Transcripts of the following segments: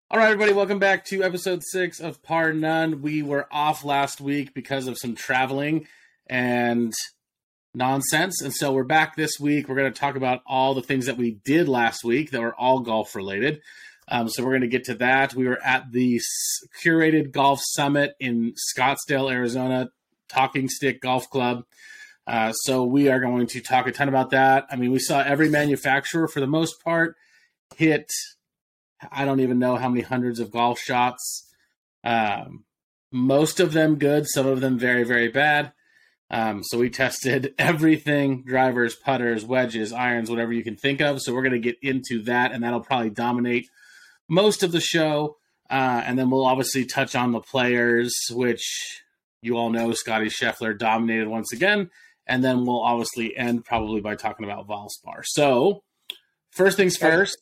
All right, everybody, welcome back to episode 6 of Par None. We were off last week because of some traveling and nonsense, and so we're back this week. We're going to talk about all the things that we did last week that were all golf-related. So we're going to get to that. We were at the Curated Golf Summit in Scottsdale, Arizona, Talking Stick Golf Club. So we are going to talk a ton about that. I mean, we saw every manufacturer, for the most part, hit – I don't even know how many hundreds of golf shots. Most of them good, some of them very, very bad. So we tested everything, drivers, putters, wedges, irons, whatever you can think of. So we're going to get into that, and that'll probably dominate most of the show. And then we'll obviously touch on the players, which you all know Scotty Scheffler dominated once again. And then we'll obviously end probably by talking about Valspar. So first things first.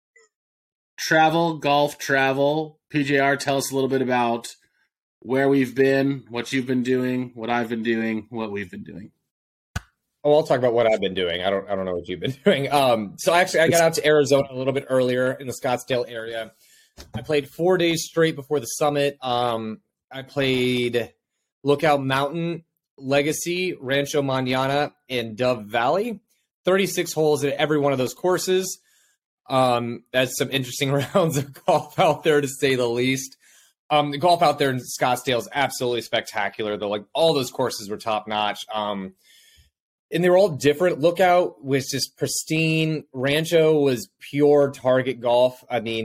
Golf travel. PJR, tell us a little bit about where we've been, what you've been doing, what I've been doing, what we've been doing. Oh, I'll talk about what I've been doing. I don't know what you've been doing. So actually, I got out to Arizona a little bit earlier in the Scottsdale area. I played 4 days straight before the summit. I played Lookout Mountain, Legacy, Rancho Mañana, and Dove Valley. 36 holes at every one of those courses. That's some interesting rounds of golf out there, to say the least. The golf out there in Scottsdale is absolutely spectacular, though. Like, all those courses were top notch. And they were all different. Lookout was just pristine. Rancho was pure target golf. I mean,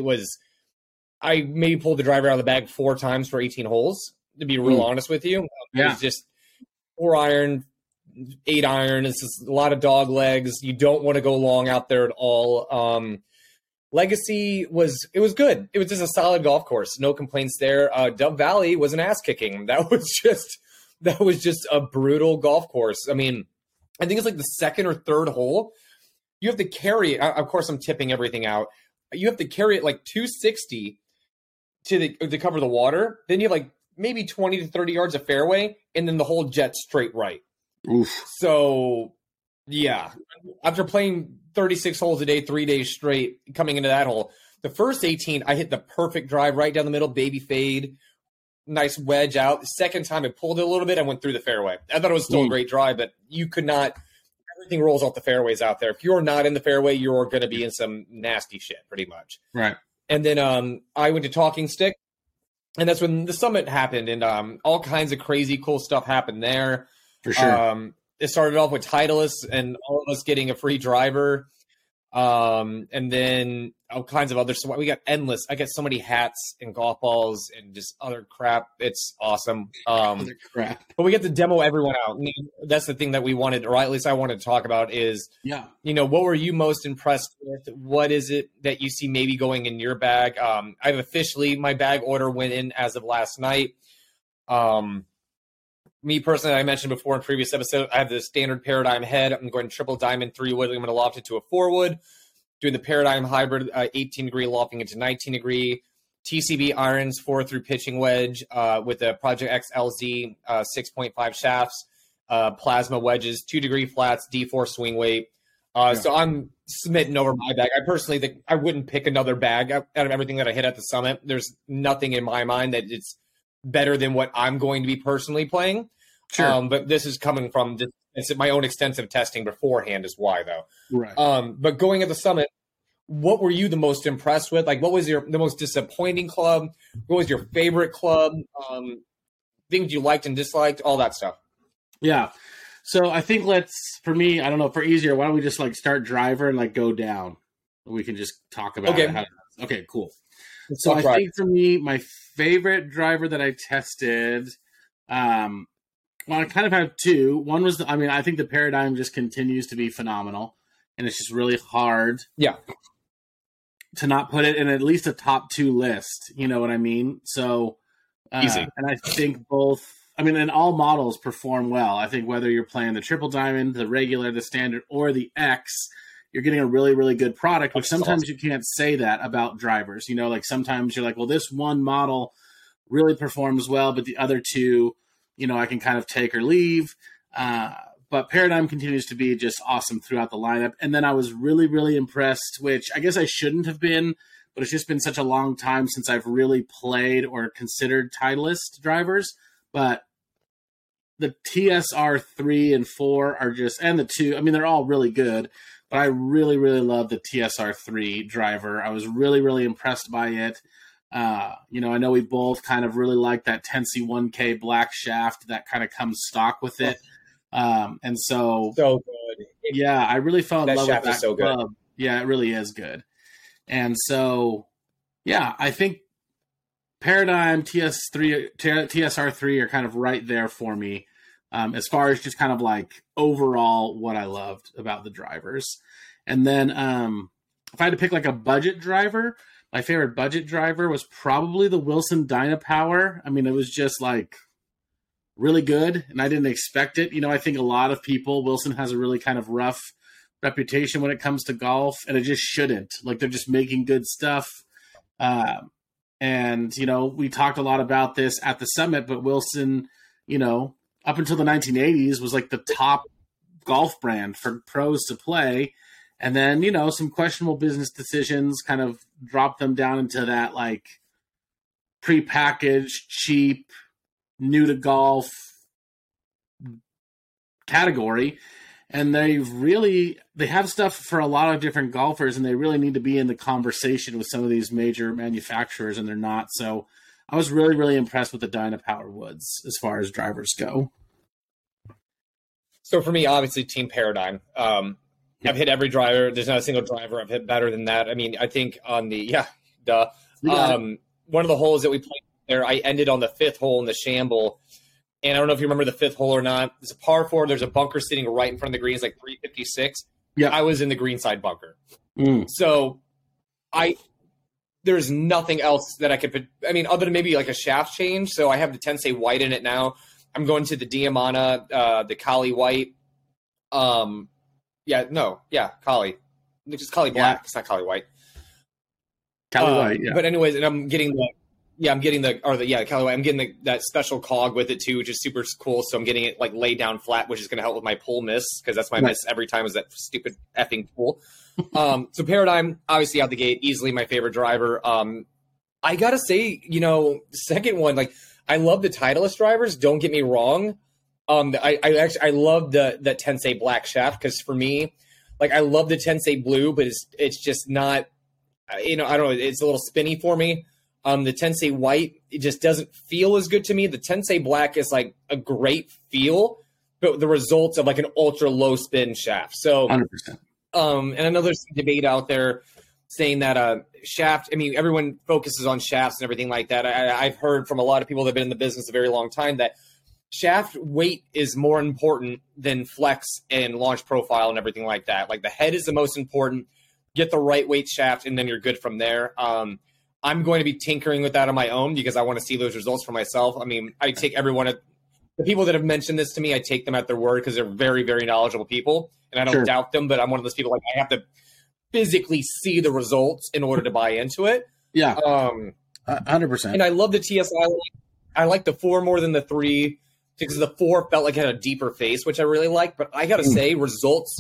I maybe pulled the driver out of the bag 4 times for 18 holes, to be real honest with you. It was just 4 iron, 8 iron. It's just a lot of dog legs. You don't want to go long out there at all. Legacy was good. It was just a solid golf course. No complaints there. Dove Valley was an ass kicking. That was just a brutal golf course. I mean, I think it's like the second or third hole. You have to carry it. Of course, I'm tipping everything out. You have to carry it like 260 to cover the water. Then you have like maybe 20 to 30 yards of fairway, and then the whole jet straight right. Oof. So, yeah, after playing 36 holes a day, 3 days straight, coming into that hole, the first 18, I hit the perfect drive right down the middle, baby fade, nice wedge out. The second time I pulled it a little bit, I went through the fairway. I thought it was still a great drive, but you could not – everything rolls off the fairways out there. If you're not in the fairway, you're going to be in some nasty shit, pretty much. Right. And then I went to Talking Stick, and that's when the summit happened, and all kinds of crazy cool stuff happened there. For sure. It started off with Titleist and all of us getting a free driver. And then all kinds of other stuff. We got endless. I got so many hats and golf balls and just other crap. It's awesome. Other crap. But we get to demo everyone out. I mean, that's the thing that we wanted, or at least I wanted to talk about is, what were you most impressed with? What is it that you see maybe going in your bag? I've officially, my bag order went in as of last night. Me personally, I mentioned before in previous episode, I have the standard Paradigm head. I'm going triple diamond 3-wood. I'm going to loft it to a 4-wood. Doing the Paradigm hybrid 18-degree, lofting it to 19-degree. TCB irons 4-through pitching wedge with the Project X LZ 6.5 shafts. Plasma wedges, 2-degree flats, D4 swing weight. So I'm smitten over my bag. I personally think I wouldn't pick another bag out of everything that I hit at the summit. There's nothing in my mind that it's better than what I'm going to be personally playing. Sure. But this is coming from it's my own extensive testing beforehand is why, though. Right. But going at the summit, what were you the most impressed with? Like, what was the most disappointing club? What was your favorite club? Things you liked and disliked, all that stuff. Yeah. So I think for me, I don't know, for easier, why don't we just like start driver and like go down? We can just talk about it. Okay, cool. So I think for me, my favorite driver that I tested, well, I kind of have 2. One was, I think the Paradigm just continues to be phenomenal, and it's just really hard to not put it in at least a top 2 list. You know what I mean? So, easy. And I think both, and all models perform well. I think whether you're playing the triple diamond, the regular, the standard, or the X, you're getting a really, really good product, which sometimes you can't say that about drivers. You know, like sometimes you're like, well, this one model really performs well, but the other 2, I can kind of take or leave. But Paradigm continues to be just awesome throughout the lineup. And then I was really, really impressed, which I guess I shouldn't have been, but it's just been such a long time since I've really played or considered Titleist drivers. But the TSR 3 and 4 are just, and the 2, I mean, they're all really good, but I really, really love the TSR 3 driver. I was really, really impressed by it. You know, I know we both kind of really like that Tensei 1K black shaft that kind of comes stock with it. And so good. Yeah, I really fell in love with that so club. Good. Yeah, it really is good. And so, yeah, I think Paradigm TSR 3 are kind of right there for me, as far as just kind of like overall what I loved about the drivers. And then if I had to pick like a budget driver, my favorite budget driver was probably the Wilson Dynapower. I mean, it was just like really good, and I didn't expect it. You know, I think a lot of people, Wilson has a really kind of rough reputation when it comes to golf, and it just shouldn't. Like, they're just making good stuff. And, you know, we talked a lot about this at the summit, but Wilson, you know, up until the 1980s was like the top golf brand for pros to play. And then, you know, some questionable business decisions kind of dropped them down into that like prepackaged, cheap, new to golf category. And they have stuff for a lot of different golfers, and they really need to be in the conversation with some of these major manufacturers, and they're not. So I was really, really impressed with the Dynapower woods as far as drivers go. So for me, obviously, Team Paradigm. I've hit every driver. There's not a single driver I've hit better than that. I mean, I think on the one of the holes that we played there, I ended on the fifth hole in the Shamble. And I don't know if you remember the fifth hole or not. It's a par 4. There's a bunker sitting right in front of the green. It's like 356. Yeah, I was in the greenside bunker. So there's nothing else that I could put. I mean, other than maybe like a shaft change. So I have the Tensei white in it now. I'm going to the Diamana, the Kali white. Kali. It's just Kali black. Yeah. It's not Kali white. Kali white, yeah. But anyways, and I'm getting Kali white. I'm getting that special cog with it too, which is super cool. So I'm getting it like laid down flat, which is going to help with my pull miss, because that's my miss every time is that stupid effing pull. So Paradigm, obviously out the gate, easily my favorite driver. I gotta say, you know, second one, like I love the Titleist drivers. Don't get me wrong. I love the Tensei black shaft, because for me, like I love the Tensei blue, but it's just not, you know, I don't know, it's a little spinny for me. The Tensei white, it just doesn't feel as good to me. The Tensei black is like a great feel, but the results of like an ultra low spin shaft. So 100%. And I know there's some debate out there saying that shaft, I mean, everyone focuses on shafts and everything like that. I've heard from a lot of people that have been in the business a very long time that shaft weight is more important than flex and launch profile and everything like that. Like the head is the most important. Get the right weight shaft, and then you're good from there. I'm going to be tinkering with that on my own because I want to see those results for myself. I mean, I take the people that have mentioned this to me, I take them at their word because they're very, very knowledgeable people, and I don't doubt them, but I'm one of those people, like, I have to physically see the results in order to buy into it. Yeah. 100%. And I love the TSI. I like the 4 more than the 3 because the 4 felt like it had a deeper face, which I really like. But I got to say, results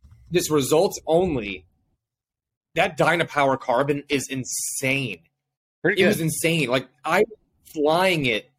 only, that Dynapower carbon is insane. It was insane. Like, I was flying it.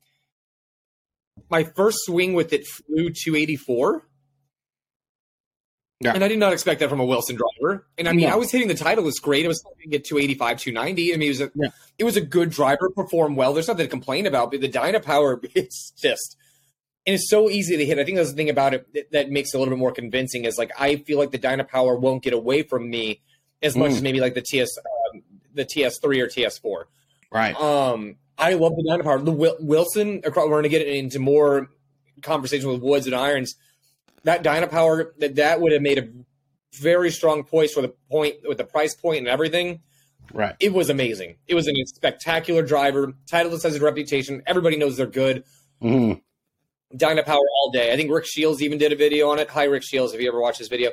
My first swing with it flew 284. Yeah. And I did not expect that from a Wilson driver. And I mean, I was hitting the Titleist great. I was going to get 285, 290. I mean, it was a good driver, performed well. There's nothing to complain about. But the Dynapower, it's just, and it's so easy to hit. I think that's the thing about it that makes it a little bit more convincing is, like, I feel like the Dynapower won't get away from me as much as maybe like the TS3 or TS4. Right. I love the Dynapower. The Wilson, we're going to get into more conversation with Woods and Irons. That Dynapower, that would have made a very strong choice with the price point and everything. Right. It was amazing. It was a spectacular driver. Titleist has a reputation. Everybody knows they're good. Mm-hmm. Dynapower all day. I think Rick Shields even did a video on it. Hi, Rick Shields, if you ever watched this video.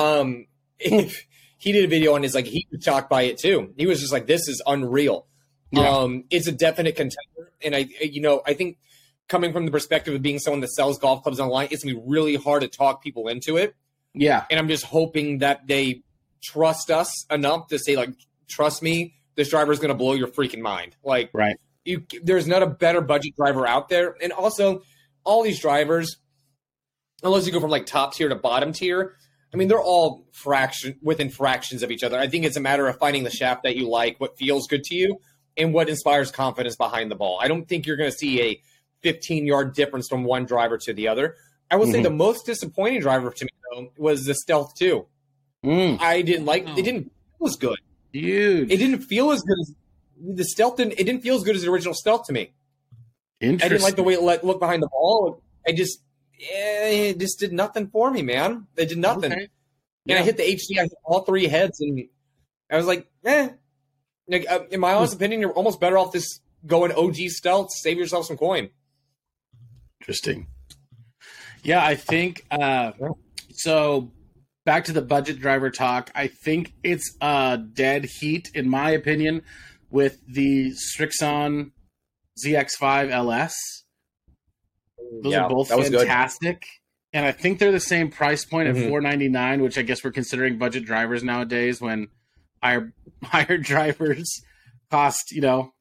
He did a video on his, like, he was shocked by it too. He was just like, this is unreal. Yeah. It's a definite contender. And I think coming from the perspective of being someone that sells golf clubs online, it's going to be really hard to talk people into it. Yeah. And I'm just hoping that they trust us enough to say, like, trust me, this driver is going to blow your freaking mind. Like, Right. There's not a better budget driver out there. And also, all these drivers, unless you go from like top tier to bottom tier, I mean, they're all within fractions of each other. I think it's a matter of finding the shaft that you like, what feels good to you, and what inspires confidence behind the ball. I don't think you're going to see a 15-yard difference from one driver to the other. I will say the most disappointing driver to me, though, was the Stealth 2. I didn't like it. Didn't feel as good. Huge. It didn't feel as good as the Stealth. It didn't feel as good as the original Stealth to me. Interesting. I didn't like the way it looked behind the ball. It just did nothing for me, man. It did nothing. Okay. And I hit the HD. I hit all three heads, and I was like, Like, in my honest opinion, you're almost better off just going OG Stealth. Save yourself some coin. Interesting. Yeah, I think so. Back to the budget driver talk. I think it's dead heat, in my opinion, with the Strixon ZX5 LS. Those are both fantastic. And I think they're the same price point at $499, which I guess we're considering budget drivers nowadays when higher drivers cost,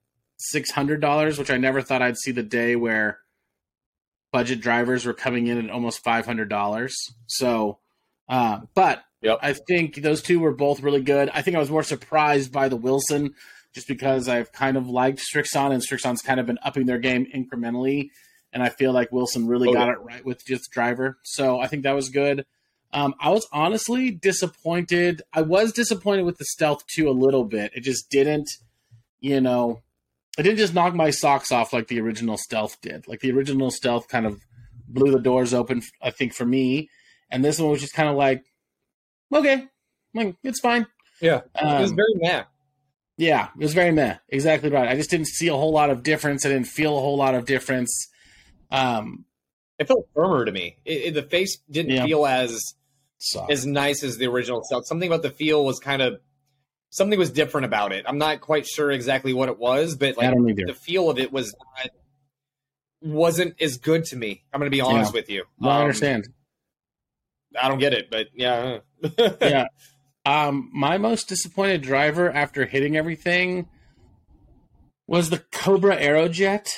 $600, which I never thought I'd see the day where budget drivers were coming in at almost $500. So, but I think those two were both really good. I think I was more surprised by the Wilson just because I've kind of liked Strixon, and Strixon's kind of been upping their game incrementally. And I feel like Wilson really got it right with just driver. So I think that was good. I was honestly disappointed. I was disappointed with the Stealth 2 a little bit. It just didn't, it didn't just knock my socks off like the original Stealth did. Like the original Stealth kind of blew the doors open, I think, for me. And this one was just kind of like, okay, it's fine. Yeah, it was very meh. Yeah, it was very meh. Exactly right. I just didn't see a whole lot of difference. I didn't feel a whole lot of difference. It felt firmer to me. The face didn't feel as nice as the original Stealth. Something about the feel was something was different about it. I'm not quite sure exactly what it was, but the feel of it wasn't as good to me. I'm going to be honest with you. No, I understand. I don't get it, but yeah. Yeah. My most disappointed driver after hitting everything was the Cobra Aerojet.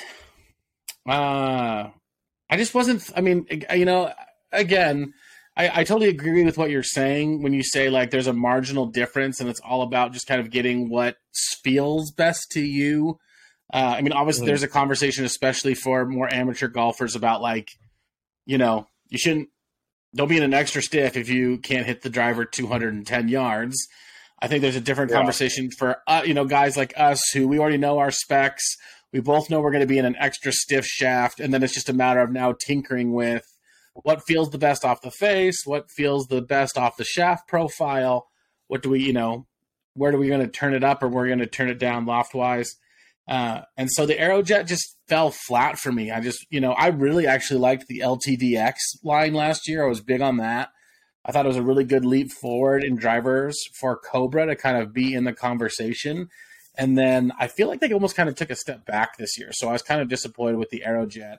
I just wasn't, again, I totally agree with what you're saying when you say like there's a marginal difference and it's all about just kind of getting what feels best to you. Obviously there's a conversation, especially for more amateur golfers, about like, don't be in an extra stiff if you can't hit the driver 210 yards. I think there's a different conversation for, guys like us who we already know our specs. We both know we're going to be in an extra stiff shaft, and then it's just a matter of now tinkering with what feels the best off the face, what feels the best off the shaft profile, what do we, where are we going to turn it up or we're going to turn it down loft-wise. And so the Aerojet just fell flat for me. I just, I really actually liked the LTDX line last year. I was big on that. I thought it was a really good leap forward in drivers for Cobra to kind of be in the conversation. And then I feel like they almost kind of took a step back this year. So I was kind of disappointed with the Aerojet.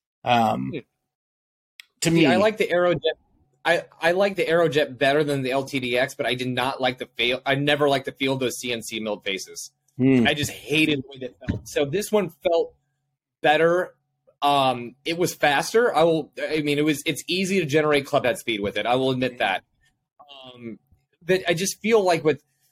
To me, I like the Aerojet. I like the Aerojet better than the LTDX, but I did not like the feel. I never liked the feel of those CNC milled faces. I just hated the way they felt. So this one felt better. It was faster. It's easy to generate club head speed with it. I will admit that. But I just feel like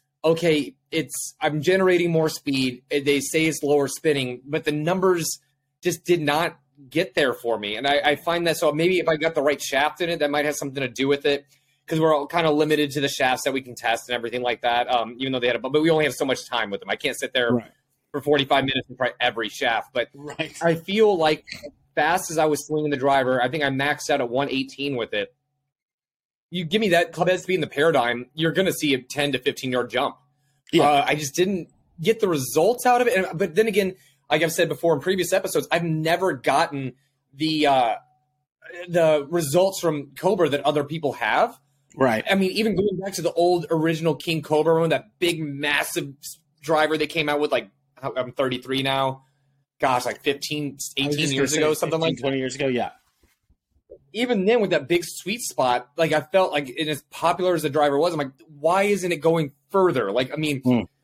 I'm generating more speed. They say it's lower spinning, but the numbers just did not get there for me. And I find that, so maybe if I got the right shaft in it, that might have something to do with it, because we're all kind of limited to the shafts that we can test and everything like that. Even though but we only have so much time with them. I can't sit there for 45 minutes and try every shaft. But I feel like as fast as I was swinging the driver, I think I maxed out at 118 with it. You give me that club head speed in the Paradigm, you're going to see a 10 to 15-yard jump. Yeah. I just didn't get the results out of it. But then again, like I've said before in previous episodes, I've never gotten the results from Cobra that other people have. Right. Even going back to the old original King Cobra one, that big, massive driver they came out with, like, I'm 33 now. Gosh, like 15, 18 years ago, something 15, like 20 years ago, yeah. Even then, with that big sweet spot, like, I felt like, and as popular as the driver was, I'm like, why isn't it going further? Like,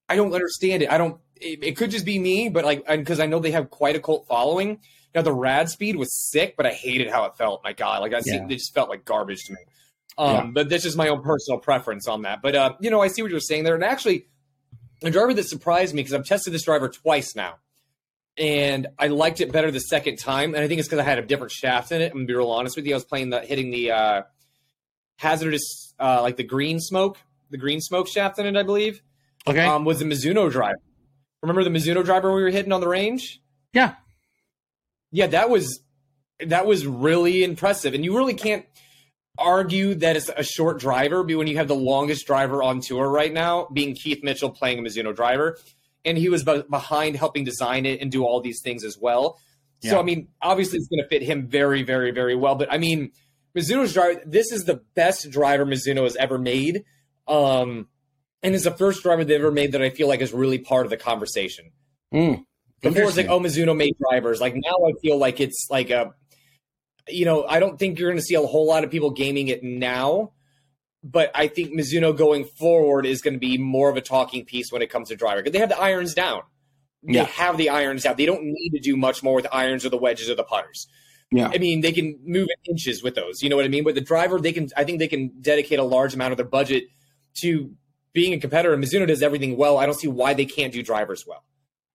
I don't understand it. It could just be me, but like, because I know they have quite a cult following. Now the rad speed was sick, but I hated how it felt. My God, like it just felt like garbage to me. But this is my own personal preference on that. But I see what you're saying there. And actually, a driver that surprised me, because I've tested this driver twice now, and I liked it better the second time. And I think it's because I had a different shaft in it. I'm gonna be real honest with you. I was hitting the hazardous, like the green smoke shaft in it, I believe. Okay. Was the Mizuno driver. Remember the Mizuno driver we were hitting on the range? Yeah. Yeah, that was really impressive. And you really can't argue that it's a short driver, but when you have the longest driver on tour right now, being Keith Mitchell playing a Mizuno driver, and he was behind helping design it and do all these things as well. Yeah. So, I mean, obviously it's going to fit him very, very, very well. But, I mean, Mizuno's driver, this is the best driver Mizuno has ever made. And it's the first driver they ever made that I feel like is really part of the conversation. Before it's like, oh, Mizuno made drivers. Like now I feel like it's like I don't think you're going to see a whole lot of people gaming it now, but I think Mizuno going forward is going to be more of a talking piece when it comes to driver. Because they have the irons down. They have the irons down. They don't need to do much more with the irons or the wedges or the putters. Yeah. I mean, they can move in inches with those. You know what I mean? But the driver, I think they can dedicate a large amount of their budget to being a competitor. Mizuno does everything well. I don't see why they can't do drivers well.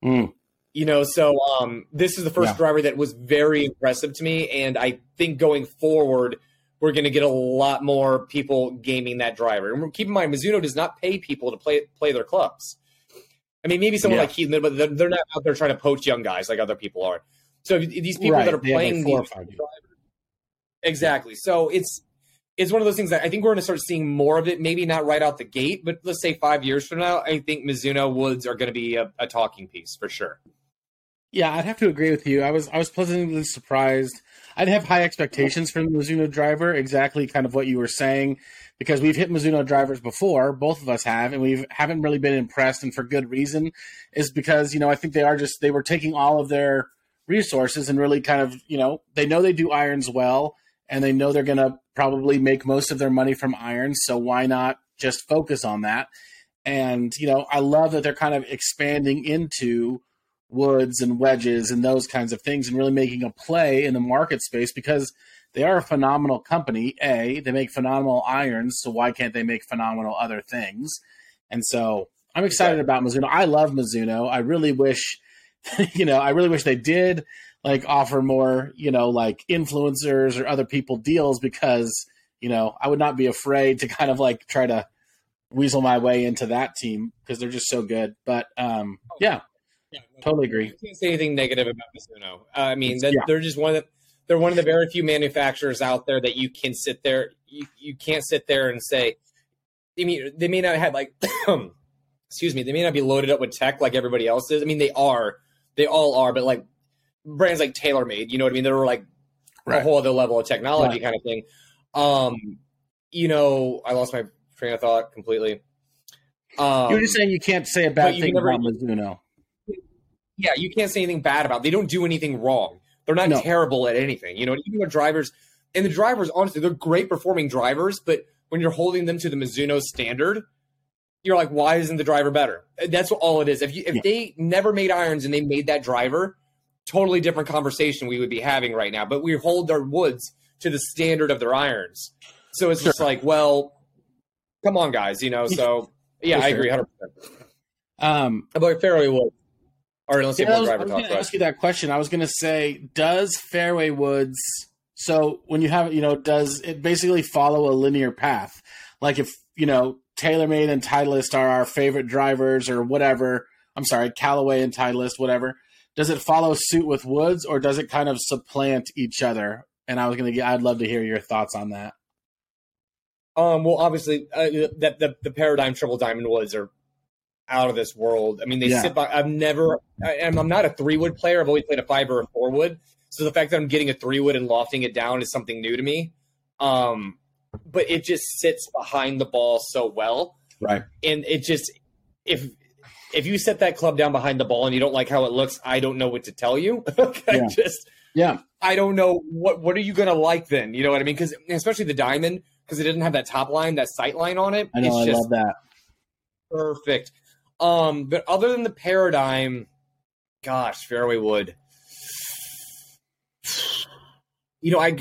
So this is the first driver that was very impressive to me, and I think going forward we're going to get a lot more people gaming that driver. And keep in mind, Mizuno does not pay people to play their clubs. I mean, maybe someone like Keith, but they're not out there trying to poach young guys like other people are. So these people that are playing these drivers, exactly. So it's one of those things that I think we're going to start seeing more of it, maybe not right out the gate, but let's say 5 years from now, I think Mizuno woods are going to be a talking piece for sure. Yeah, I'd have to agree with you. I was pleasantly surprised. I'd have high expectations for the Mizuno driver, exactly kind of what you were saying, because we've hit Mizuno drivers before, both of us have, and we haven't really been impressed, and for good reason, is because, I think they were taking all of their resources and really kind of, they know they do irons well, and they know they're going to probably make most of their money from irons, so why not just focus on that? And, I love that they're kind of expanding into woods and wedges and those kinds of things and really making a play in the market space because they are a phenomenal company. They make phenomenal irons, so why can't they make phenomenal other things? And so I'm excited about Mizuno. I love Mizuno. I really wish, they did like offer more, like influencers or other people deals because, I would not be afraid to kind of like try to weasel my way into that team because they're just so good. But yeah, totally agree. You can't say anything negative about Mizuno. I mean, they're just they're one of the very few manufacturers out there that you can sit there. You can't sit there and say, I mean, they may not have like, excuse me, they may not be loaded up with tech like everybody else is. I mean, they all are, but like brands like TaylorMade, you know what I mean? They're like a whole other level of technology kind of thing. I lost my train of thought completely. You're just saying you can't say a bad thing about Mizuno. Yeah, you can't say anything bad about them. They don't do anything wrong. They're not terrible at anything. Even their drivers, and the drivers, honestly, they're great performing drivers, but when you're holding them to the Mizuno standard, you're like, why isn't the driver better? That's all it is. If they never made irons and they made that driver, totally different conversation we would be having right now. But we hold our woods to the standard of their irons. So it's just like, well, come on, guys, So, yeah, I agree 100%. About Fairway Woods. All right, let's see more driver talk. I was going to ask you that question. I was going to say, does Fairway Woods, so when you have, does it basically follow a linear path? Like if, TaylorMade and Titleist are our favorite drivers or whatever, I'm sorry, Callaway and Titleist, whatever, does it follow suit with Woods or does it kind of supplant each other? And I'd love to hear your thoughts on that. Well, obviously, the Paradigm Triple Diamond Woods are out of this world. I mean, they sit by. I'm not a 3-wood player. I've always played a 5 or a 4-wood. So the fact that I'm getting a 3-wood and lofting it down is something new to me. But it just sits behind the ball so well, right? And it just if you set that club down behind the ball and you don't like how it looks, I don't know what to tell you. I don't know what are you gonna like then. You know what I mean? Because especially the diamond, because it didn't have that top line, that sight line on it. I know. I love that. Perfect. But other than the Paradigm, gosh, fairway wood. You know,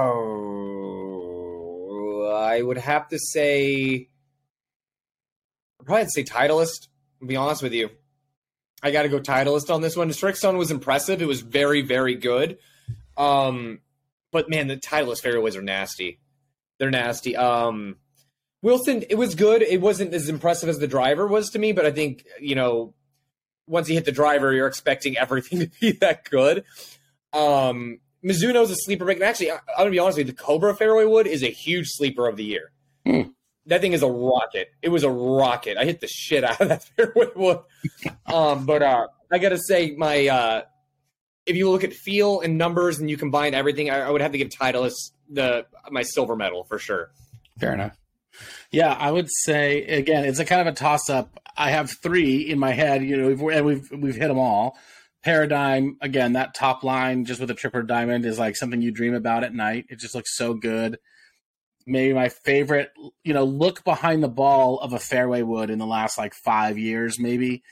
I would have to say, I'd probably have to say Titleist, to be honest with you. I got to go Titleist on this one. The Strixon was impressive. It was very, very good. But man, the Titleist fairways are nasty. They're nasty. Wilson, it was good. It wasn't as impressive as the driver was to me, but I think, you know, once you hit the driver, you're expecting everything to be that good. Mizuno's a sleeper pick. And actually, I'm going to be honest with you, the Cobra fairway wood is a huge sleeper of the year. That thing is a rocket. It was a rocket. I hit the shit out of that fairway wood. But I got to say, if you look at feel and numbers and you combine everything, I would have to give Titleist my silver medal for sure. Fair enough. Yeah, I would say, again, it's a kind of a toss-up. I have 3 in my head, you know, and we've hit them all. Paradigm, again, that top line just with a tripper diamond is like something you dream about at night. It just looks so good. Maybe my favorite, you know, look behind the ball of a fairway wood in the last like 5 years, maybe.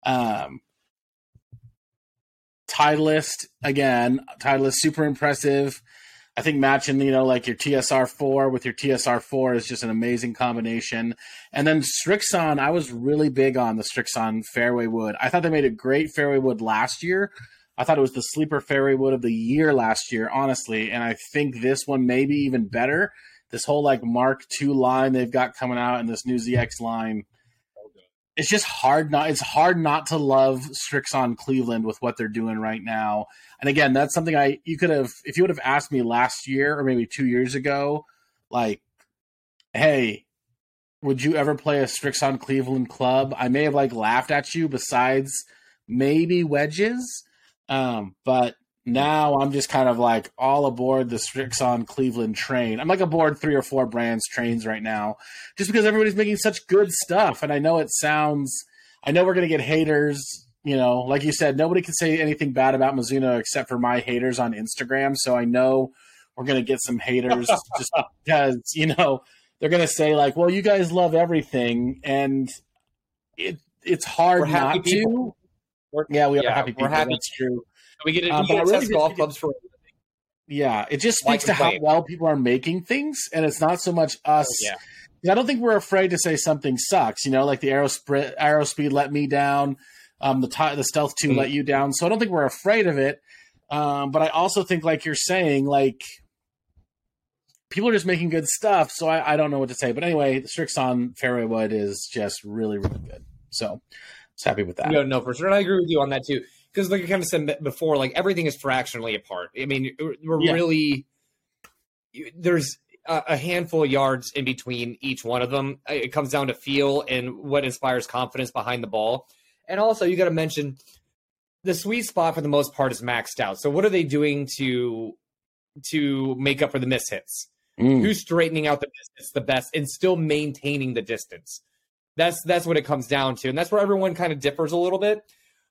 Titleist, again, Titleist, super impressive. I think matching, you know, like your TSR4 with your TSR4 is just an amazing combination. And then Strixon, I was really big on the Strixon fairway wood. I thought they made a great fairway wood last year. I thought it was the sleeper fairway wood of the year last year, honestly. And I think this one may be even better. This whole like Mark II line they've got coming out and this new ZX line. It's just hard not to love Strixon Cleveland with what they're doing right now. And again, that's something if you would have asked me last year or maybe 2 years ago, like, hey, would you ever play a Strixon Cleveland club? I may have like laughed at you besides maybe wedges. But now I'm just kind of like all aboard the Strixon Cleveland train. I'm like aboard 3 or 4 brands trains right now, just because everybody's making such good stuff. And I know we're going to get haters, you know, like you said, nobody can say anything bad about Mizuno except for my haters on Instagram. So I know we're going to get some haters just because, you know, they're going to say like, well, you guys love everything. And it's hard not to. We are happy people. That's true. We get to test golf clubs for. Yeah, it just speaks to how well people are making things, and it's not so much us. I don't think we're afraid to say something sucks. You know, like the Aerospeed let me down, the Stealth 2 let you down. So I don't think we're afraid of it. But I also think, like you're saying, like people are just making good stuff. So I don't know what to say. But anyway, the Strixon fairway wood is just really, really good. So I was happy with that. No, for sure. And I agree with you on that too. Because like I kind of said before, like everything is fractionally apart. I mean, really, there's a handful of yards in between each one of them. It comes down to feel and what inspires confidence behind the ball. And also, you got to mention the sweet spot for the most part is maxed out. So what are they doing to make up for the mishits? Who's straightening out the distance the best and still maintaining the distance? That's what it comes down to, and that's where everyone kind of differs a little bit.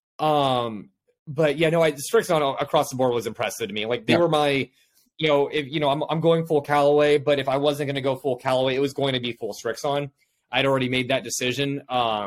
But yeah, no, Strixon across the board was impressive to me. Like they were my, you know, if you know, I'm going full Callaway, but if I wasn't going to go full Callaway, it was going to be full Strixon. I'd already made that decision.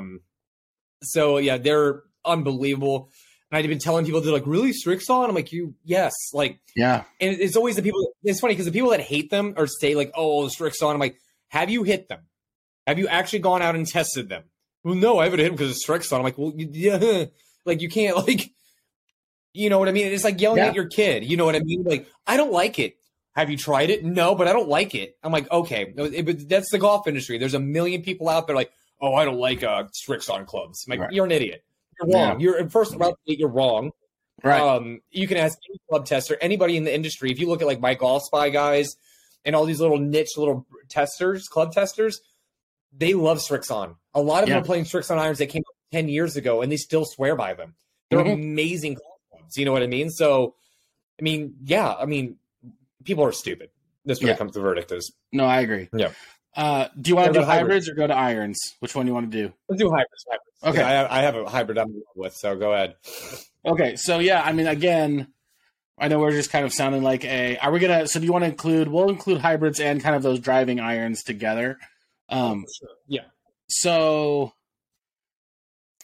So yeah, they're unbelievable. And I'd been telling people, they're like, really, Strixon? I'm like, yes, like, yeah. And it's always the people. It's funny because the people that hate them or say like, oh, Strixon. I'm like, have you hit them? Have you actually gone out and tested them? Well, no, I haven't hit them because it's Strixon. I'm like, well, yeah. Like, you can't, like, you know what I mean? It's like yelling at your kid. You know what I mean? Like, I don't like it. Have you tried it? No, but I don't like it. I'm like, okay. But that's the golf industry. There's a million people out there like, oh, I don't like Strixon clubs. I'm like, you're an idiot. You're wrong. You're first of all, you're wrong. Right. You can ask any club tester, anybody in the industry. If you look at like my Golf Spy guys and all these little niche little testers, club testers, they love Strixon. A lot of them are playing Strixon irons that came out 10 years ago, and they still swear by them. They're amazing clubs. You know what I mean? So, I mean, people are stupid. That's what it comes to verdict is. No, I agree. Yeah. Do you want to do hybrids or go to irons? Which one do you want to do? Let's do hybrids. Okay. Yeah, I have a hybrid I'm with, so go ahead. Okay. So, yeah, I mean, again, I know we're just kind of sounding like do you want to include, we'll include hybrids and kind of those driving irons together. Sure. Yeah. So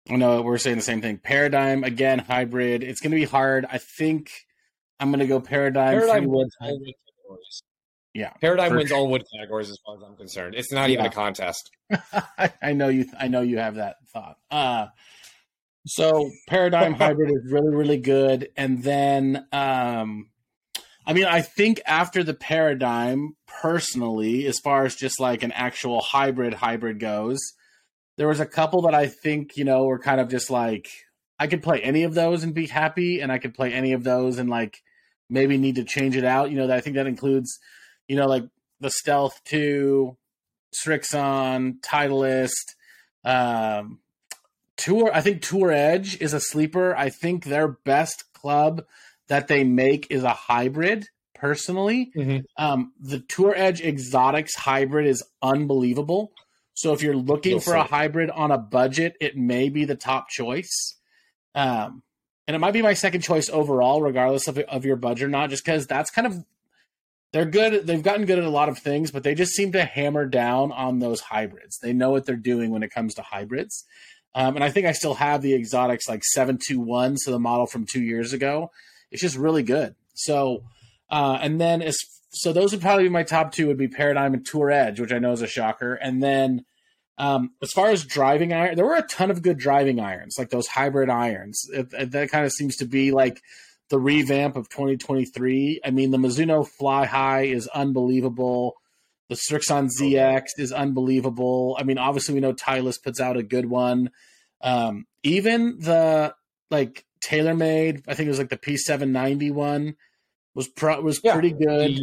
I know we're saying the same thing. Paradigm, again, hybrid. It's going to be hard. I think I'm going to go Paradigm. Paradigm Freewood. wins all wood categories. Yeah. Paradigm wins all wood categories as far as I'm concerned. It's not even a contest. I know you have that thought. So Paradigm hybrid is really, really good. And then, I mean, I think after the Paradigm, personally, as far as just like an actual hybrid goes, there was a couple that I think, were kind of just like, I could play any of those and be happy, and I could play any of those and like maybe need to change it out. I think that includes, like the Stealth 2, Strixon, Titleist, Tour. I think Tour Edge is a sleeper. I think their best club that they make is a hybrid, personally. Mm-hmm. The Tour Edge Exotics hybrid is unbelievable. So if you're looking for a hybrid on a budget, it may be the top choice. And it might be my second choice overall, regardless of your budget or not, just because that's kind of, they're good. They've gotten good at a lot of things, but they just seem to hammer down on those hybrids. They know what they're doing when it comes to hybrids. And I think I still have the Exotics like 721, so the model from 2 years ago. It's just really good. So, and then so those would probably be my top two, would be Paradigm and Tour Edge, which I know is a shocker. And then as far as driving iron, there were a ton of good driving irons, like those hybrid irons. That kind of seems to be like the revamp of 2023. I mean, the Mizuno Fly High is unbelievable. The Strixon ZX is unbelievable. I mean, obviously we know Titleist puts out a good one. Even the like TaylorMade, I think it was like the P790 one was pretty good.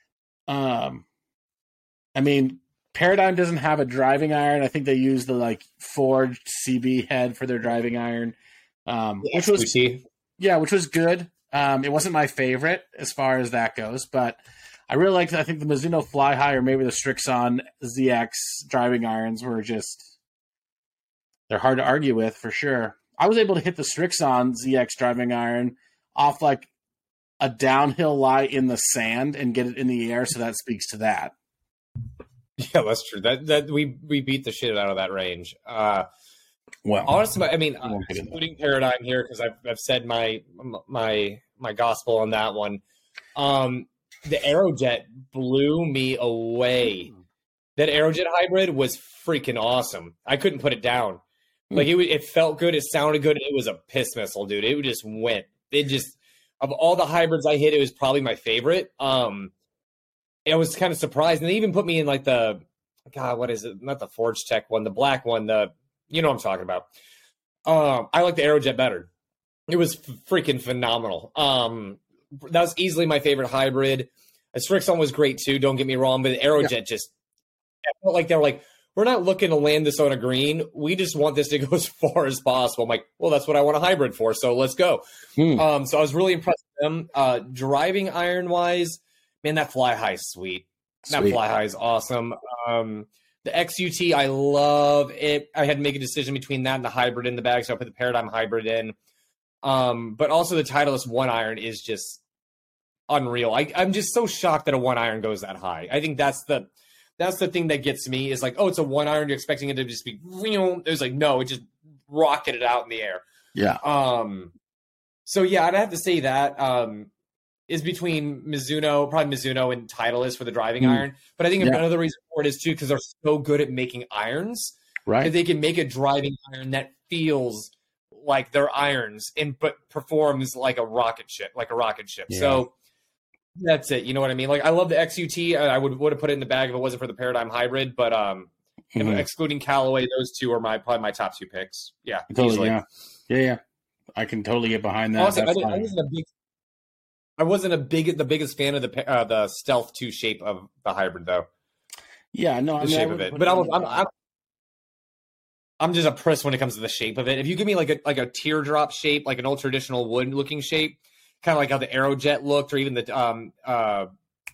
I mean, Paradigm doesn't have a driving iron. I think they use the like forged CB head for their driving iron, which was good. It wasn't my favorite as far as that goes, but I really liked. I think the Mizuno Fly High or maybe the Strixon ZX driving irons were they're hard to argue with for sure. I was able to hit the Strixon ZX driving iron off like a downhill lie in the sand and get it in the air, so that speaks to that. Yeah, that's true. That we beat the shit out of that range. Well, honestly, I mean, including Paradigm here because I've said my gospel on that one. The Aerojet blew me away. That Aerojet hybrid was freaking awesome. I couldn't put it down. Like it felt good, it sounded good, and it was a piss missile, dude. It just went. It just, of all the hybrids I hit, it was probably my favorite. I was kind of surprised, and they even put me in like what is it? Not the Forge Tech one, the black one. You know what I'm talking about. I like the Aerojet better. It was freaking phenomenal. That was easily my favorite hybrid. A Strixon was great too. Don't get me wrong, but the Aerojet just I felt like they were like, we're not looking to land this on a green. We just want this to go as far as possible. I'm like, well, that's what I want a hybrid for, so let's go. So I was really impressed with them. Driving iron wise, man, that Fly High is sweet. That Fly High is awesome. The XUT, I love it. I had to make a decision between that and the hybrid in the bag, so I put the Paradigm hybrid in. But also the Titleist 1 iron is just unreal. I'm just so shocked that a 1 iron goes that high. I think that's the thing that gets me is like, oh, it's a 1 iron. You're expecting it to just be, it was like, no, it just rocketed out in the air. Yeah. So yeah, I'd have to say that is between probably Mizuno and Titleist for the driving iron. But I think another reason for it is too, because they're so good at making irons. Right. They can make a driving iron that feels like they're irons but performs like a rocket ship. Yeah. So that's it. You know what I mean? Like I love the XUT. I would have put it in the bag if it wasn't for the Paradigm hybrid, but excluding Callaway, those two are probably my top two picks. Yeah. Totally. Yeah. I can totally get behind that. Honestly, I wasn't the biggest fan of the Stealth 2 shape of the hybrid though. Yeah, no, the shape of it. But I'm just a priss when it comes to the shape of it. If you give me like a teardrop shape, like an old traditional wood looking shape, kind of like how the Aerojet looked, or even the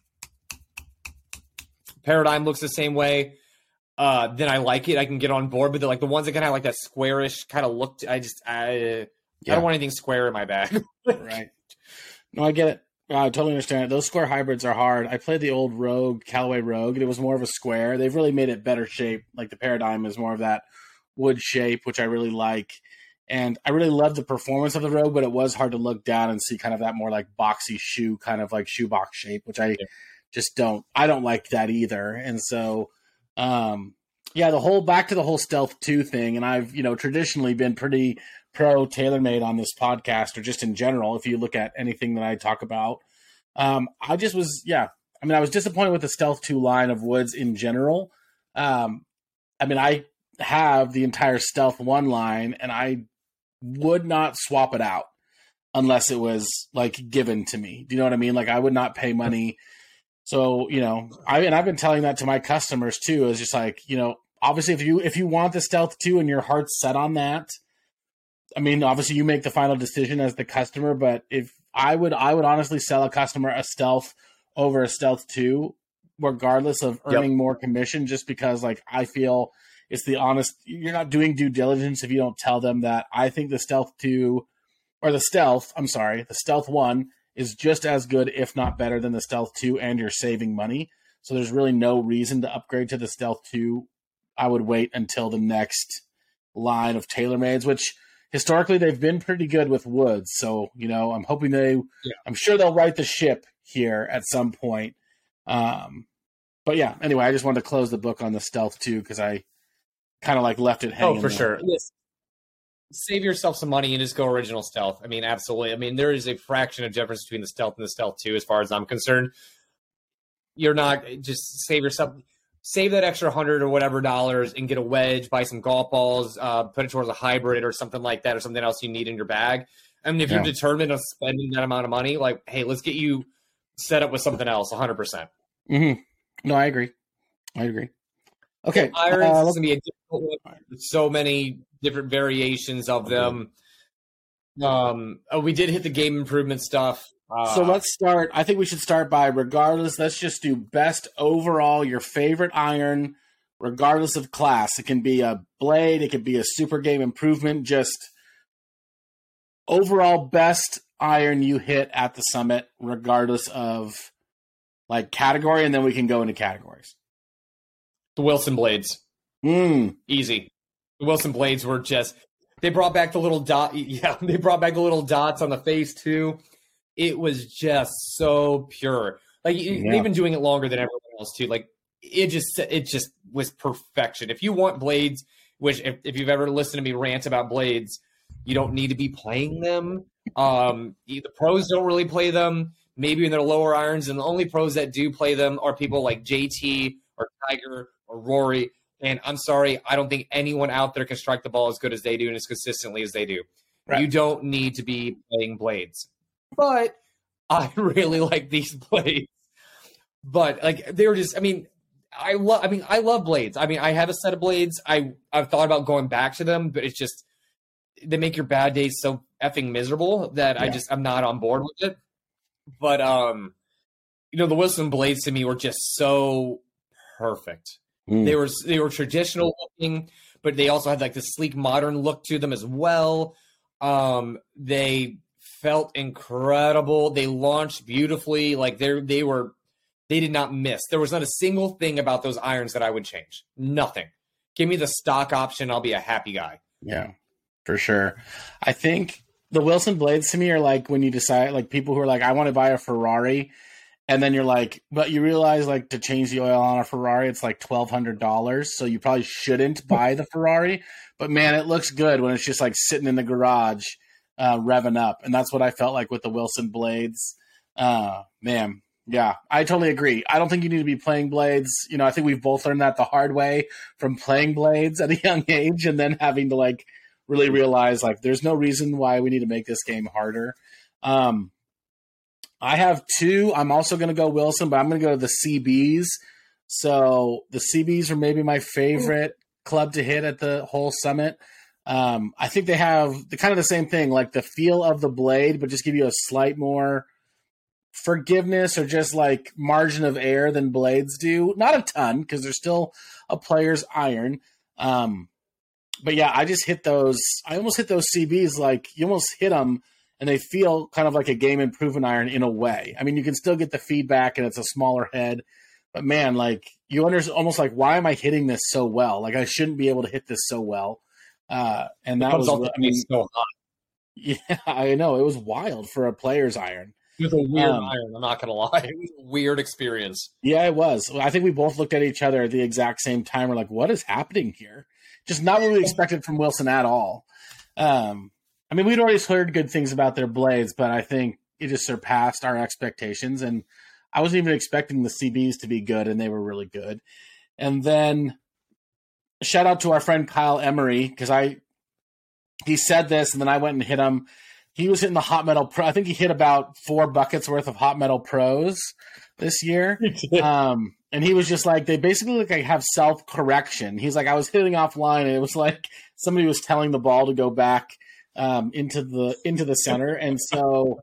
Paradigm looks the same way, then I like it. I can get on board. But the ones that kind of like that squarish kind of looked, I don't want anything square in my bag. Right. No, I get it. I totally understand it. Those square hybrids are hard. I played the old Rogue, Callaway Rogue, and it was more of a square. They've really made it better shape. Like the Paradigm is more of that wood shape, which I really like. And I really loved the performance of the Rogue, but it was hard to look down and see kind of that more like boxy shoe, kind of like shoebox shape, which I just don't like that either. And so, back to the whole Stealth 2 thing. And I've, traditionally been pretty pro TaylorMade on this podcast, or just in general, if you look at anything that I talk about. I was disappointed with the Stealth 2 line of woods in general. I have the entire Stealth 1 line, and I would not swap it out unless it was like given to me. Do you know what I mean? Like, I would not pay money. So, I've been telling that to my customers too, is just like, obviously if you want the Stealth 2 and your heart's set on that, I mean, obviously you make the final decision as the customer, but if I would honestly sell a customer a Stealth over a Stealth 2, regardless of earning more commission, just because like I feel it's the honest, you're not doing due diligence if you don't tell them that I think the Stealth 1 is just as good, if not better than the Stealth 2, and you're saving money. So there's really no reason to upgrade to the Stealth 2. I would wait until the next line of TaylorMades, which historically they've been pretty good with woods. So, I'm hoping I'm sure they'll right the ship here at some point. But yeah, anyway, I just wanted to close the book on the Stealth 2 because I kind of like left it hanging. Oh, for sure. Save yourself some money and just go original Stealth. I mean, absolutely. I mean, there is a fraction of difference between the Stealth and the Stealth 2 as far as I'm concerned. You're not just save that extra $100 or whatever dollars and get a wedge, buy some golf balls, put it towards a hybrid or something like that, or something else you need in your bag. I mean, if you're determined on spending that amount of money, like, hey, let's get you set up with something else 100%. Mm-hmm. No, I agree. Okay. Irons is going to be a difficult one. There's so many different variations of them. We did hit the game improvement stuff. So let's start. I think we should start by regardless. Let's just do best overall, your favorite iron, regardless of class. It can be a blade. It could be a super game improvement. Just overall best iron you hit at the summit, regardless of like category. And then we can go into categories. The Wilson blades. Easy. The Wilson blades were just, they brought back the little dot. Yeah, they brought back the little dots on the face too. It was just so pure. Like they've been doing it longer than everyone else too. Like it just was perfection. If you want blades, which if you've ever listened to me rant about blades, you don't need to be playing them. The pros don't really play them. Maybe in their lower irons, and the only pros that do play them are people like JT or Tiger or Rory. And I'm sorry, I don't think anyone out there can strike the ball as good as they do and as consistently as they do. Right. You don't need to be playing blades. But I really like these blades. But like they were just, I love blades. I mean, I have a set of blades. I've thought about going back to them, but it's just they make your bad days so effing miserable that I'm not on board with it. But the Wilson blades to me were just so perfect. They were traditional looking, but they also had like this sleek modern look to them as well. They felt incredible. They launched beautifully. Like they did not miss. There was not a single thing about those irons that I would change. Nothing. Give me the stock option. I'll be a happy guy. Yeah, for sure. I think the Wilson blades to me are like when you decide, like people who are like, I want to buy a Ferrari. And then you're like, but you realize like to change the oil on a Ferrari, it's like $1,200. So you probably shouldn't buy the Ferrari. But man, it looks good when it's just like sitting in the garage, revving up. And that's what I felt like with the Wilson blades. Man, yeah, I totally agree. I don't think you need to be playing blades. I think we've both learned that the hard way from playing blades at a young age and then having to like really realize like there's no reason why we need to make this game harder. I have two. I'm also going to go Wilson, but I'm going to go to the CBs. So the CBs are maybe my favorite club to hit at the whole summit. I think they have kind of the same thing, like the feel of the blade, but just give you a slight more forgiveness or just like margin of error than blades do. Not a ton because they're still a player's iron. But yeah, I just hit those. I almost hit those CBs like you almost hit them. And they feel kind of like a game improvement iron in a way. I mean, you can still get the feedback and it's a smaller head, but man, like you understand almost like, why am I hitting this so well? Like I shouldn't be able to hit this so well. And that Comes was, off the face so hot. yeah, I know it was wild for a player's iron. It was a weird iron. I'm not gonna lie. It was a weird experience. Yeah, it was. I think we both looked at each other at the exact same time. We're like, "What is happening here?" Just not what we expected from Wilson at all. I mean, we'd always heard good things about their blades, but I think it just surpassed our expectations. And I wasn't even expecting the CBs to be good, and they were really good. And then shout out to our friend Kyle Emery, because he said this, and then I went and hit him. He was hitting the Hot Metal Pro. I think he hit about 4 buckets worth of Hot Metal Pros this year. And he was just like, they basically like have self-correction. He's like, I was hitting offline, and it was like somebody was telling the ball to go back into the center. And so,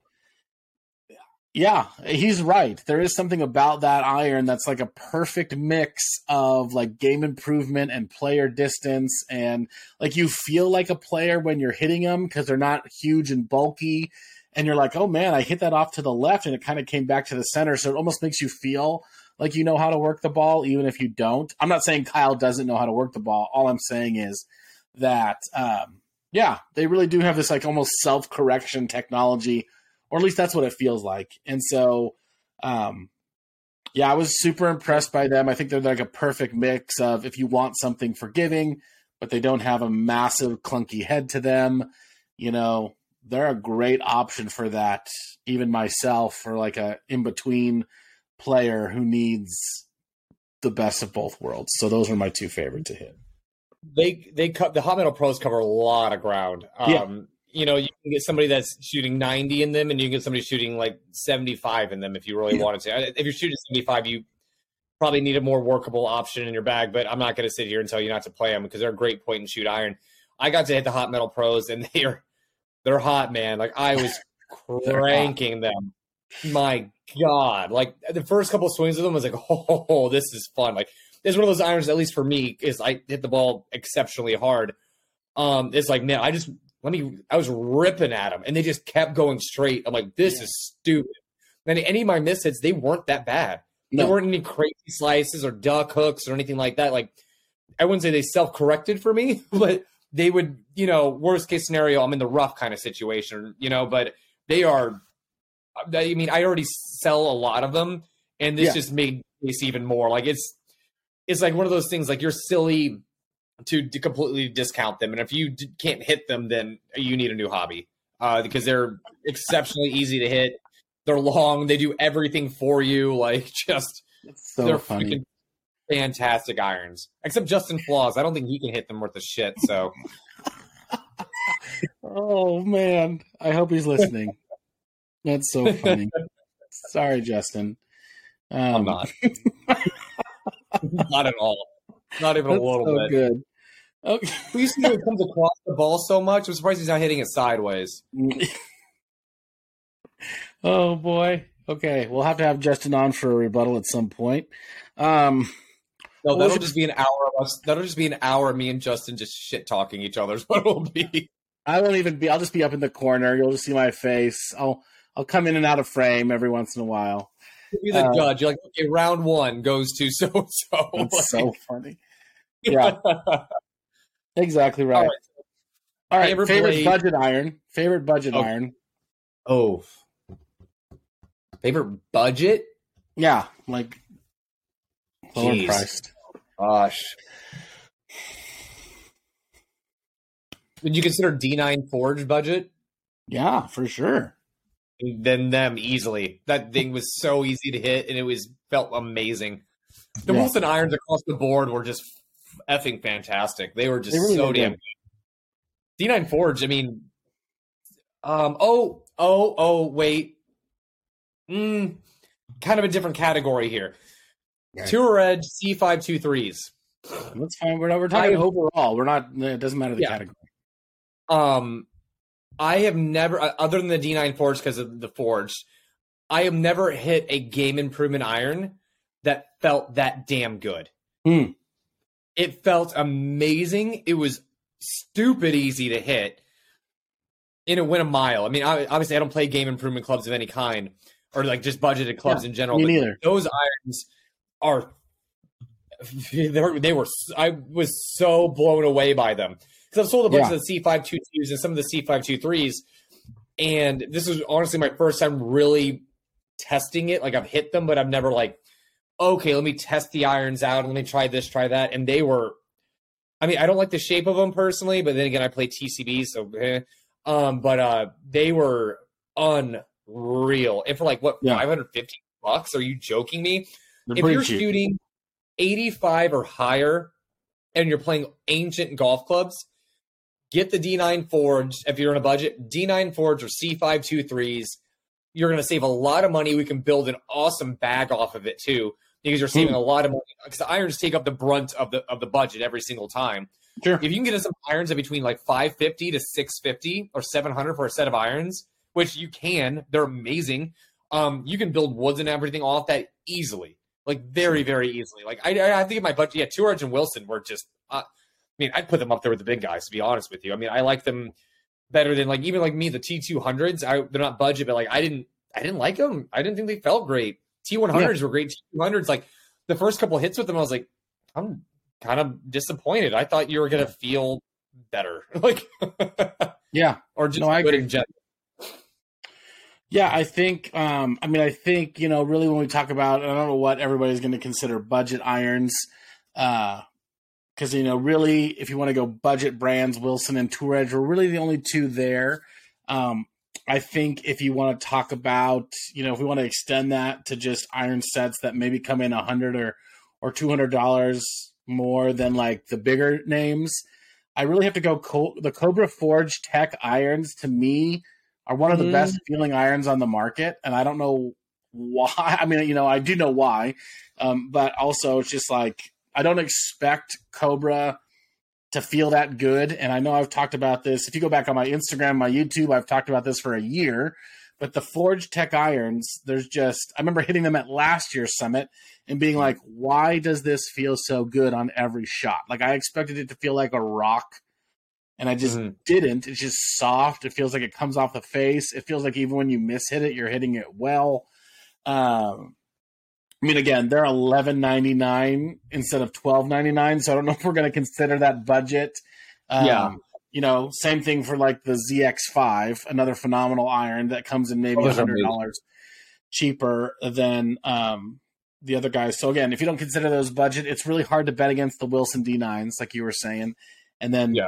yeah, he's right. There is something about that iron that's like a perfect mix of like game improvement and player distance. And like you feel like a player when you're hitting them because they're not huge and bulky. And you're like, oh man, I hit that off to the left and it kind of came back to the center. So it almost makes you feel like you know how to work the ball, even if you don't. I'm not saying Kyle doesn't know how to work the ball. All I'm saying is that, yeah, they really do have this like almost self-correction technology, or at least that's what it feels like. And so, yeah, I was super impressed by them. I think they're like a perfect mix of if you want something forgiving, but they don't have a massive clunky head to them, you know, they're a great option for that. Even myself, for like a in-between player who needs the best of both worlds. So those are my 2 favorite to hit. They cut the Hot Metal Pros cover a lot of ground. You know, you can get somebody that's shooting 90 in them, and you can get somebody shooting like 75 in them if you really wanted to. If you're shooting 75, you probably need a more workable option in your bag, but I'm not going to sit here and tell you not to play them because they're a great point and shoot iron. I got to hit the Hot Metal Pros, and they're hot, man. Like, I was cranking them. My God. Like, the first couple of swings of them was like, oh, this is fun. Like, it's one of those irons, at least for me, is I hit the ball exceptionally hard. It's like, man, I was ripping at them, and they just kept going straight. I'm like, this is stupid. And any of my mishits, they weren't that bad. No. There weren't any crazy slices or duck hooks or anything like that. Like, I wouldn't say they self-corrected for me, but they would, you know, worst case scenario, I'm in the rough kind of situation, you know, but they are, I mean, I already sell a lot of them, and this just made this even more. Like, it's like one of those things, like, you're silly to completely discount them. And if you can't hit them, then you need a new hobby because they're exceptionally easy to hit. They're long. They do everything for you. Like, just, they're funny. Freaking fantastic irons. Except Justin Flaws. I don't think he can hit them worth a shit. So, oh man, I hope he's listening. That's so funny. Sorry, Justin. I'm not. Not at all. Not even a little bit. Good. Okay. We see how he comes across the ball so much. I'm surprised he's not hitting it sideways. Oh boy. Okay, we'll have to have Justin on for a rebuttal at some point. No, that'll just be an hour of us. That'll just be an hour of me and Justin just shit talking each other. Is what it'll be. I won't even be. I'll just be up in the corner. You'll just see my face. I'll come in and out of frame every once in a while. You're the judge. You're like, okay, round 1 goes to so and so. That's so funny. Yeah, exactly right. All right. Favorite budget iron. Oh, favorite budget? Yeah, like lower priced. Gosh. Would you consider D9 Forge budget? Yeah, for sure. Than them easily. That thing was so easy to hit, and it felt amazing. The Wilson irons across the board were just effing fantastic. They were just so damn good. D9 Forge, I mean, wait. Kind of a different category here. Right. Tour Edge C523s. That's fine. We're talking overall. We're not. It doesn't matter the category. I have never, other than the D9 Forge because of the Forge, I have never hit a game improvement iron that felt that damn good. It felt amazing. It was stupid easy to hit. And it went a mile. I mean, obviously, I don't play game improvement clubs of any kind or like just budgeted clubs in general. Me neither. Those irons are, I was so blown away by them. because I've sold a bunch of the C522s and some of the C523s, and this is honestly my first time really testing it. Like I've hit them, but I've never like, okay, let me test the irons out and let me try this, try that. And they were, I mean, I don't like the shape of them personally, but then again, I play TCB, so but they were unreal. And for like what, $550? Are you joking me? If you're shooting 85 or higher and you're playing ancient golf clubs, get the D9 Forge. If you're on a budget, D9 Forge or C523s, you're going to save a lot of money. We can build an awesome bag off of it too, because you're saving a lot of money. Because the irons take up the brunt of the budget every single time. Sure. If you can get us some irons in between like $550 to $650 or $700 for a set of irons, which you can, they're amazing. You can build woods and everything off that easily, like very, very easily. Like I think in my budget, Tour Edge and Wilson were just. I mean, I'd put them up there with the big guys, to be honest with you. I mean, I like them better than like even like me, the T200s. They're not budget, but like I didn't like them. I didn't think they felt great. T100s were great. T200s, like the first couple hits with them, I was like, I'm kind of disappointed. I thought you were gonna feel better, like or just I good agree. in general. Yeah, I think. I think really when we talk about, I don't know what everybody's going to consider budget irons. Because, really, if you want to go budget brands, Wilson and Tour Edge were really the only two there. I think if you want to talk about, if we want to extend that to just iron sets that maybe come in $100 or $200 more than like the bigger names, I really have to go. The Cobra Forge Tech irons, to me, are one of the best feeling irons on the market. And I don't know why. I mean, I do know why. But also it's just like, I don't expect Cobra to feel that good. And I know I've talked about this. If you go back on my Instagram, my YouTube, I've talked about this for a year. But the Forge Tech irons, I remember hitting them at last year's summit and being like, why does this feel so good on every shot? Like I expected it to feel like a rock, and I just didn't. It's just soft. It feels like it comes off the face. It feels like even when you miss hit it, you're hitting it well. Again, they're $11.99 instead of $12.99, so I don't know if we're going to consider that budget. Same thing for like the ZX5, another phenomenal iron that comes in maybe $100 cheaper than the other guys. So again, if you don't consider those budget, it's really hard to bet against the Wilson D9s, like you were saying. And then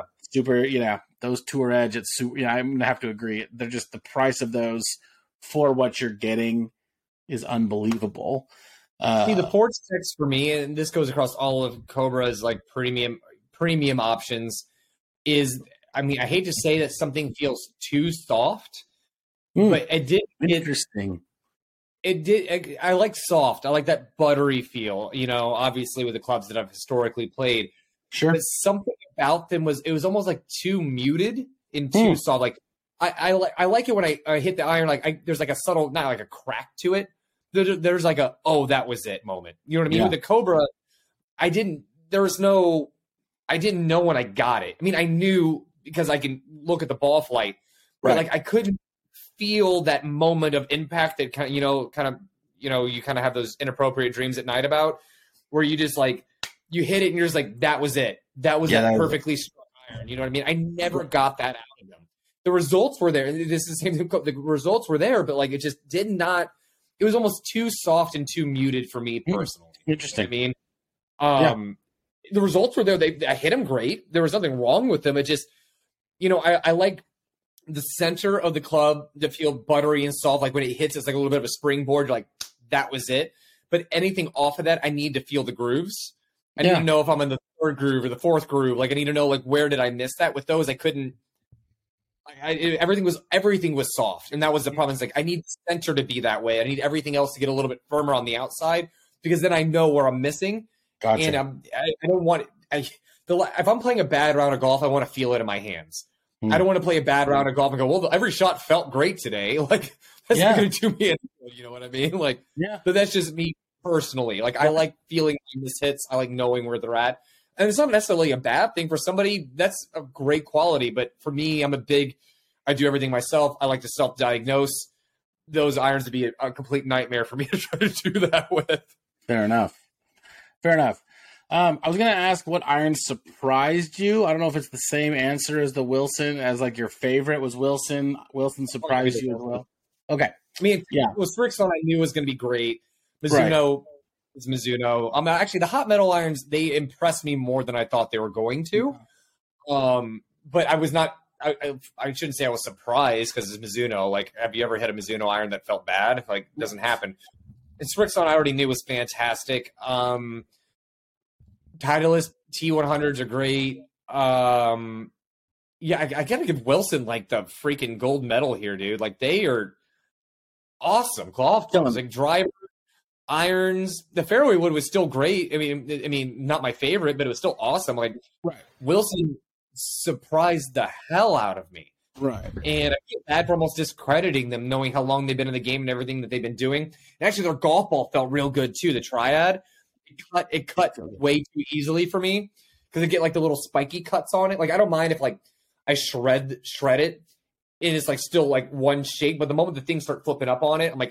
those Tour Edge, I'm going to have to agree. They're just, the price of those for what you're getting is unbelievable. See, the Forge Techs for me, and this goes across all of Cobra's like premium options, is, I hate to say that something feels too soft, but it did. Interesting. It did. I like soft. I like that buttery feel, obviously with the clubs that I've historically played. Sure. But something about them was almost like too muted and too soft. Like I like it when I hit the iron, like there's like a subtle, not like a crack to it. There's like a, oh, that was it moment. You know what I mean? With the Cobra, I didn't know when I got it. I knew because I can look at the ball flight, but like I couldn't feel that moment of impact that you kind of have those inappropriate dreams at night about, where you just like, you hit it and you're just like, that was it. That was that perfectly struck iron. You know what I mean? I never got that out of them. The results were there. This is the same thing. The results were there, but like it just did not. It was almost too soft and too muted for me personally. Interesting. You know what I mean, the results were there. I hit them great. There was nothing wrong with them. It just, I like the center of the club to feel buttery and soft. Like when it hits, it's like a little bit of a springboard. You're like, that was it. But anything off of that, I need to feel the grooves. I need to know if I'm in the third groove or the fourth groove. Like I need to know, like, where did I miss that? With those, I couldn't. Everything was soft, and that was the problem. It's like I need center to be that way. I need everything else to get a little bit firmer on the outside, because then I know where I'm missing. Gotcha. And I don't want. If I'm playing a bad round of golf, I want to feel it in my hands. I don't want to play a bad round of golf and go, well, every shot felt great today. Like that's not going to do me anything. You know what I mean? Like, but that's just me personally. Like I like feeling miss hits. I like knowing where they're at. And it's not necessarily a bad thing for somebody. That's a great quality. But for me, I do everything myself. I like to self-diagnose. Those irons would be a complete nightmare for me to try to do that with. Fair enough. I was gonna ask what iron surprised you. I don't know if it's the same answer as the Wilson, as like your favorite was Wilson. Wilson surprised you as well. Okay, I mean, yeah, it was Strixon I knew was going to be great. right. Mizuno is Mizuno. Actually, the hot metal irons, they impressed me more than I thought they were going to. But I was not. I shouldn't say I was surprised because it's Mizuno. Like, have you ever hit a Mizuno iron that felt bad? Like, it doesn't happen. And Strixon I already knew was fantastic. Titleist T100s are great. Yeah, I gotta give Wilson like the freaking gold medal here, dude. Like, they are awesome golf clubs, like driver irons. The fairway wood was still great. I mean, not my favorite, but it was still awesome. Like, Right. Wilson surprised the hell out of me. Right. And I feel bad for almost discrediting them, knowing how long they've been in the game and everything that they've been doing. And actually, their golf ball felt real good too. The Triad, it cut way too easily for me because they get like the little spiky cuts on it. Like, I don't mind if like I shred it, and it's like still like one shape. But the moment the things start flipping up on it, I'm like,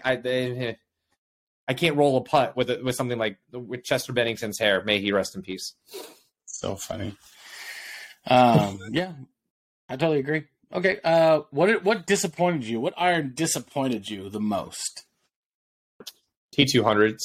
I can't roll a putt with something like with Chester Bennington's hair. May he rest in peace. So funny. Yeah, I totally agree. Okay, what disappointed you? What iron disappointed you the most? T200s.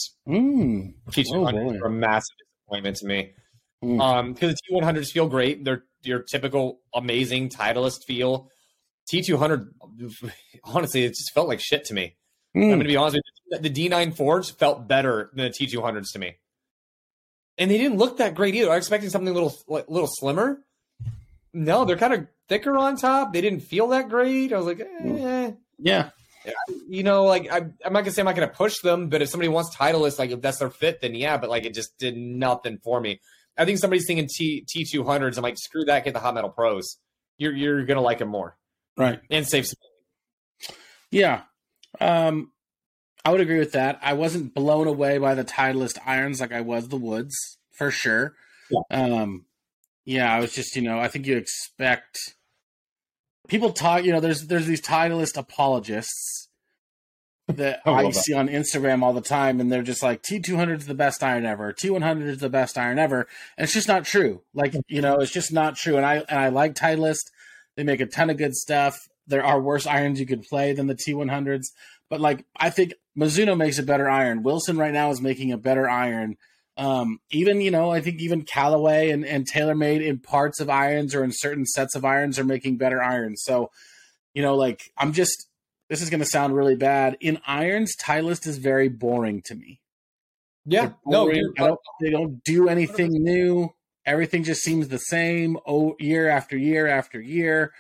T200s are a massive disappointment to me. Mm. Because the T100s feel great. They're your typical amazing Titleist feel. T200, honestly, it just felt like shit to me. I'm going to be honest with you. The D9 Forge felt better than the T200s to me. And they didn't look that great either. I was expecting something a little slimmer. No, they're kind of thicker on top. They didn't feel that great. I was like, Yeah. You know, like I'm not gonna say I'm not gonna push them, but if somebody wants Titleist, like if that's their fit, then yeah. But like it just did nothing for me. I think somebody's thinking T200s. I'm like, screw that. Get the Hot Metal Pros. You're gonna like them more, right? And save some. Yeah, I would agree with that. I wasn't blown away by the Titleist irons like I was the Woods for sure. Yeah. Yeah, I was just, I think you expect people talk, there's these Titleist apologists that I see on Instagram all the time, and they're just like, T200 is the best iron ever. T100 is the best iron ever. And it's just not true. Like, it's just not true. And I like Titleist. They make a ton of good stuff. There are worse irons you could play than the T100s. But, like, I think Mizuno makes a better iron. Wilson right now is making a better iron. Even, I think even Callaway and TaylorMade in parts of irons or in certain sets of irons are making better irons. So, this is going to sound really bad. In irons, Titleist is very boring to me. Yeah. They don't do anything new. Everything just seems the same year after year after year.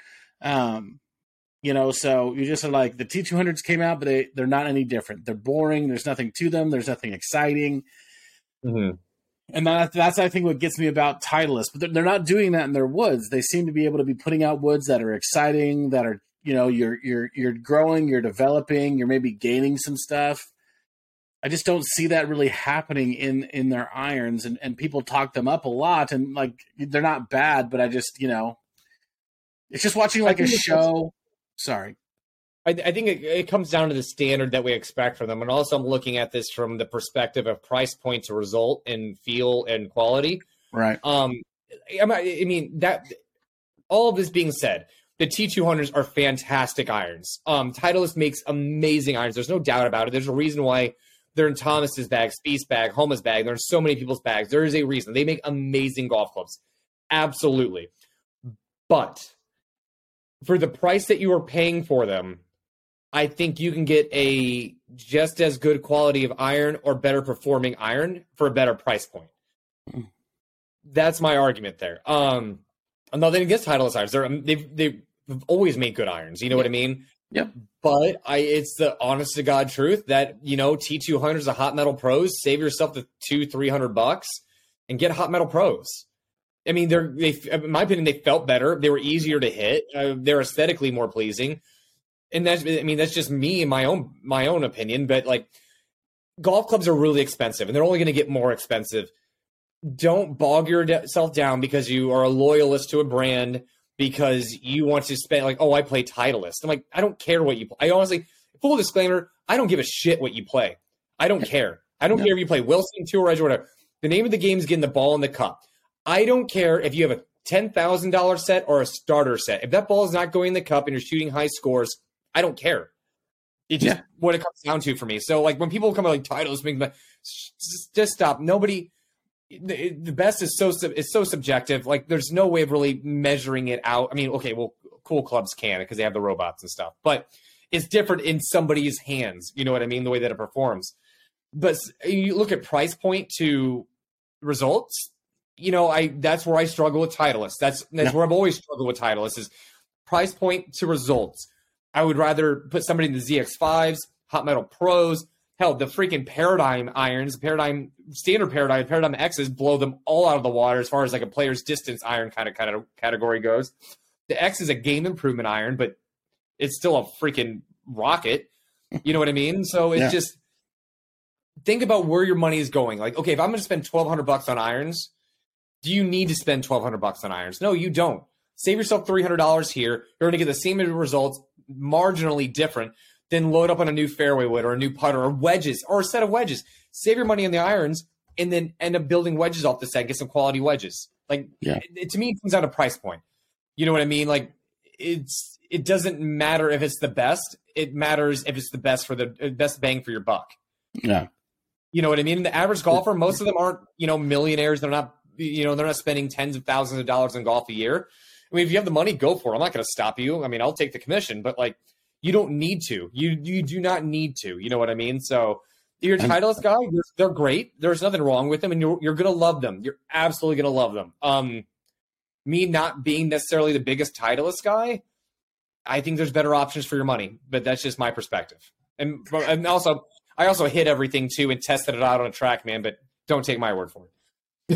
So you just are like, the T200s came out, but they're not any different. They're boring. There's nothing to them. There's nothing exciting. Mm-hmm. And that's, I think, what gets me about Titleist. But they're not doing that in their woods. They seem to be able to be putting out woods that are exciting, that are, you're growing, you're developing, you're maybe gaining some stuff. I just don't see that really happening in their irons. And people talk them up a lot. And, like, they're not bad, but I just, it's just watching like a show. Sorry. I think it comes down to the standard that we expect from them. And also I'm looking at this from the perspective of price point to result and feel and quality. Right. I mean, that all of this being said, the T200s are fantastic irons. Titleist makes amazing irons. There's no doubt about it. There's a reason why they're in Thomas's bag, Spieth's bag, Homa's bag. They're in so many people's bags. There is a reason. They make amazing golf clubs. Absolutely. But for the price that you are paying for them, I think you can get a just as good quality of iron or better performing iron for a better price point. That's my argument there. I'm nothing against Titleist irons. They've always made good irons. You know what I mean? Yep. But it's the honest to God truth that, T200s, the Hot Metal Pros, save yourself the $200-$300 and get Hot Metal Pros. I mean, in my opinion, they felt better. They were easier to hit. They're aesthetically more pleasing. And that's just me and my own opinion. But like, golf clubs are really expensive, and they're only going to get more expensive. Don't bog yourself down because you are a loyalist to a brand because you want to spend like, I play Titleist. I'm like, I don't care what you play. I honestly, full disclaimer, I don't give a shit what you play. I don't care. I don't care if you play Wilson, Tour Edge, or whatever. The name of the game is getting the ball in the cup. I don't care if you have a $10,000 set or a starter set. If that ball is not going in the cup and you're shooting high scores, I don't care. It's just what it comes down to for me. So, like, when people come out like titles, just stop. Nobody. The best is so subjective. Like, there's no way of really measuring it out. I mean, okay, well, cool clubs can because they have the robots and stuff, but it's different in somebody's hands. You know what I mean? The way that it performs. But you look at price point to results. That's where I struggle with Titleist. That's where I've always struggled with Titleist is price point to results. I would rather put somebody in the ZX5s, Hot Metal Pros, hell, the freaking Paradigm irons, Standard Paradigm X's blow them all out of the water as far as like a player's distance iron kind of category goes. The X is a game improvement iron, but it's still a freaking rocket. You know what I mean? So it's just think about where your money is going. Like, okay, if I'm going to spend $1,200 on irons, do you need to spend $1,200 on irons? No, you don't. Save yourself $300 here. You're going to get the same results, marginally different, then load up on a new fairway wood or a new putter or wedges or a set of wedges. Save your money on the irons and then end up building wedges off the set, get some quality wedges. Like, to me, it comes down to price point. You know what I mean? Like, it doesn't matter if it's the best. It matters if it's the best for the best bang for your buck. Yeah. You know what I mean? The average golfer, most of them aren't, millionaires. They're not, they're not spending tens of thousands of dollars on golf a year. I mean, if you have the money, go for it. I'm not going to stop you. I mean, I'll take the commission, but like, you don't need to. You do not need to. You know what I mean? So if you're a Titleist guy, they're great. There's nothing wrong with them, and you're going to love them. You're absolutely going to love them. Me not being necessarily the biggest Titleist guy, I think there's better options for your money, but that's just my perspective. And also, I also hit everything too and tested it out on a track, man, but don't take my word for it.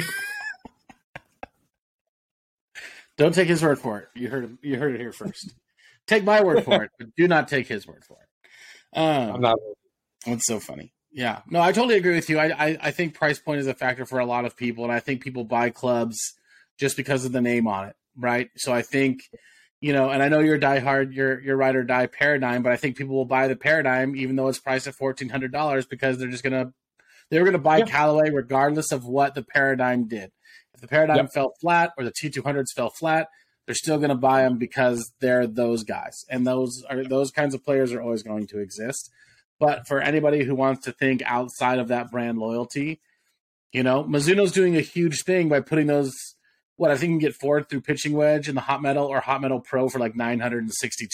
Don't take his word for it. You heard it here first. Take my word for it, but do not take his word for it. I'm not. It's so funny. Yeah. No, I totally agree with you. I think price point is a factor for a lot of people, and I think people buy clubs just because of the name on it, right? So I think, and I know you're diehard, you're ride or die Paradigm, but I think people will buy the Paradigm even though it's priced at $1,400 because they're going to buy Callaway regardless of what the Paradigm did. If the Paradigm fell flat or the T200s fell flat, they're still going to buy them because they're those guys. And those kinds of players are always going to exist. But for anybody who wants to think outside of that brand loyalty, Mizuno's doing a huge thing by putting those, I think you can get Ford through pitching wedge in the Hot Metal or Hot Metal Pro for like $962.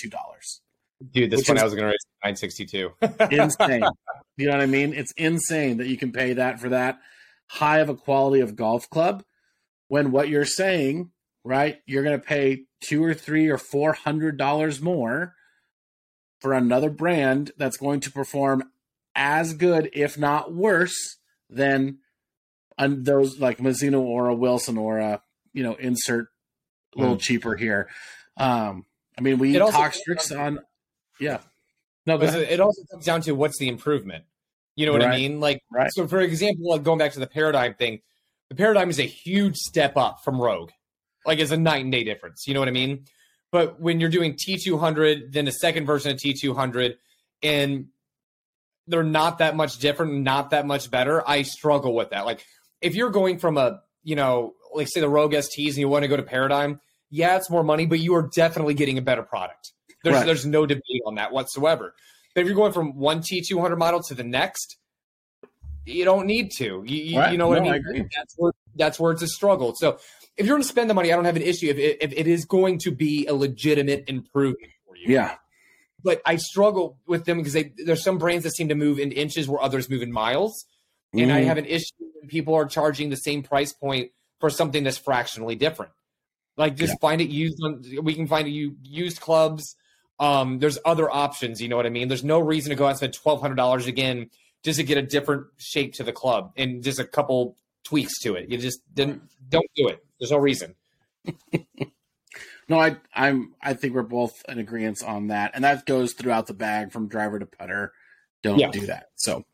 Dude, this one I was going to raise $962. Insane. You know what I mean? It's insane that you can pay that for that high of a quality of golf club when what you're saying, right, you're going to pay $200 or $300 or $400 more for another brand that's going to perform as good, if not worse, than those like Mizuno or a Wilson or a, insert a little cheaper here. I mean, we talk Strix on, No, but it also comes down to what's the improvement. You know what I mean? Like, so for example, like going back to the Paradigm thing, the Paradigm is a huge step up from Rogue. Like, it's a night and day difference. You know what I mean? But when you're doing T200, then the second version of T200, and they're not that much different, not that much better, I struggle with that. Like, if you're going from a, like say the Rogue STs and you want to go to Paradigm, it's more money, but you are definitely getting a better product. There's no debate on that whatsoever. But if you're going from one T200 model to the next, you don't need to. You know what I mean? I agree. That's where it's a struggle. So if you're going to spend the money, I don't have an issue if it is going to be a legitimate improvement for you. Yeah. But I struggle with them because there's some brands that seem to move in inches where others move in miles. And I have an issue when people are charging the same price point for something that's fractionally different. Like, just find it used we can find used clubs. There's other options, you know what I mean? There's no reason to go out and spend $1,200 again just to get a different shape to the club and just a couple tweaks to it. You just don't do it. There's no reason. No, I think we're both in agreement on that, and that goes throughout the bag from driver to putter. Don't do that. So,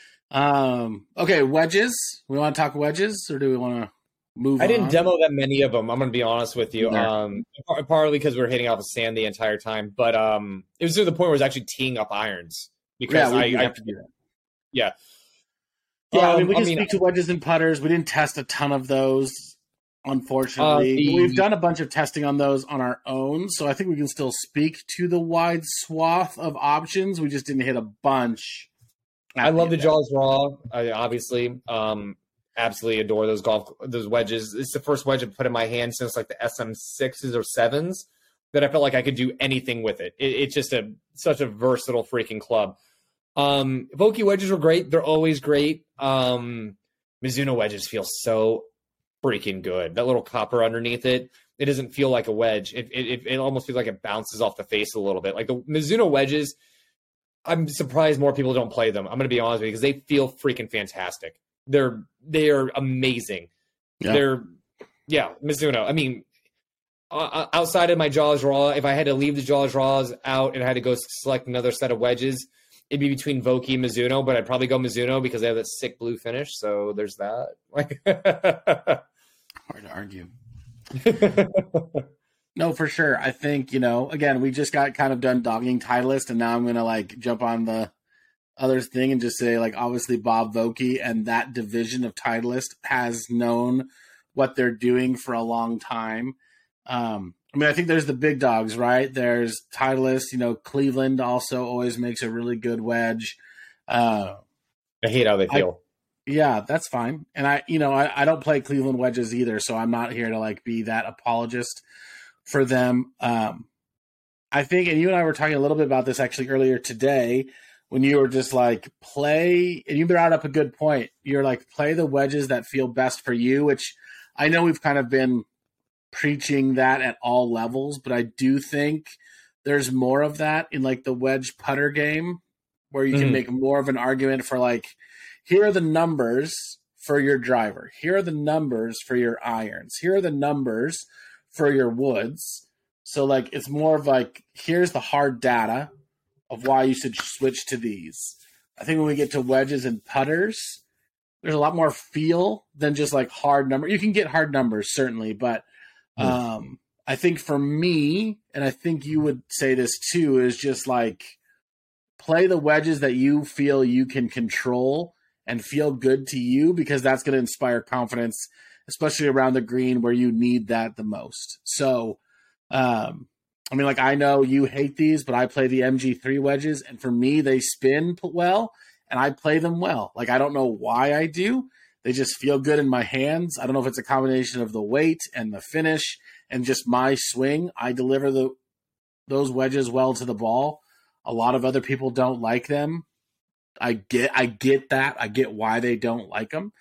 okay, wedges. We want to talk wedges, or do we want to move on? I didn't demo that many of them. I'm going to be honest with you. Partly because we were hitting off of sand the entire time, but it was to the point where I was actually teeing up irons because I have to do that. Yeah. Yeah, I mean, we can speak to wedges and putters. We didn't test a ton of those, unfortunately. We've done a bunch of testing on those on our own, so I think we can still speak to the wide swath of options. We just didn't hit a bunch. I love the Jaws Raw, obviously. Absolutely adore those wedges. It's the first wedge I've put in my hand since like the SM6s or 7s that I felt like I could do anything with it. It's just such a versatile freaking club. Vokey wedges were great. They're always great. Mizuno wedges feel so freaking good. That little copper underneath it doesn't feel like a wedge. It almost feels like it bounces off the face a little bit. Like the Mizuno wedges, I'm surprised more people don't play them. I'm going to be honest with you because they feel freaking fantastic. They are amazing. Yeah. Mizuno. I mean, outside of my Jaws Raw, if I had to leave the Jaws Raws out and I had to go select another set of wedges, it'd be between Vokey and Mizuno, but I'd probably go Mizuno because they have that sick blue finish. So there's that. Hard to argue. No, for sure. I think, again, we just got kind of done dogging Titleist, and now I'm going to jump on the others thing and just say, obviously Bob Vokey and that division of Titleist has known what they're doing for a long time. I think there's the big dogs, right? There's Titleist, Cleveland also always makes a really good wedge. I hate how they feel. Yeah, that's fine. And I don't play Cleveland wedges either, so I'm not here to be that apologist for them. I think, and you and I were talking a little bit about this actually earlier today when you were just play, and you brought up a good point. You're play the wedges that feel best for you, which I know we've kind of been preaching that at all levels, but I do think there's more of that in the wedge putter game where you can make more of an argument for here are the numbers for your driver. Here are the numbers for your irons. Here are the numbers for your woods. So it's more of here's the hard data of why you should switch to these. I think when we get to wedges and putters, there's a lot more feel than just hard number. You can get hard numbers certainly, but I think for me, and I think you would say this too, is just play the wedges that you feel you can control and feel good to you, because that's going to inspire confidence, especially around the green where you need that the most. So, I know you hate these, but I play the MG3 wedges, and for me, they spin well, and I play them well. I don't know why I do. They just feel good in my hands. I don't know if it's a combination of the weight and the finish and just my swing. I deliver those wedges well to the ball. A lot of other people don't like them. I get that. I get why they don't like them.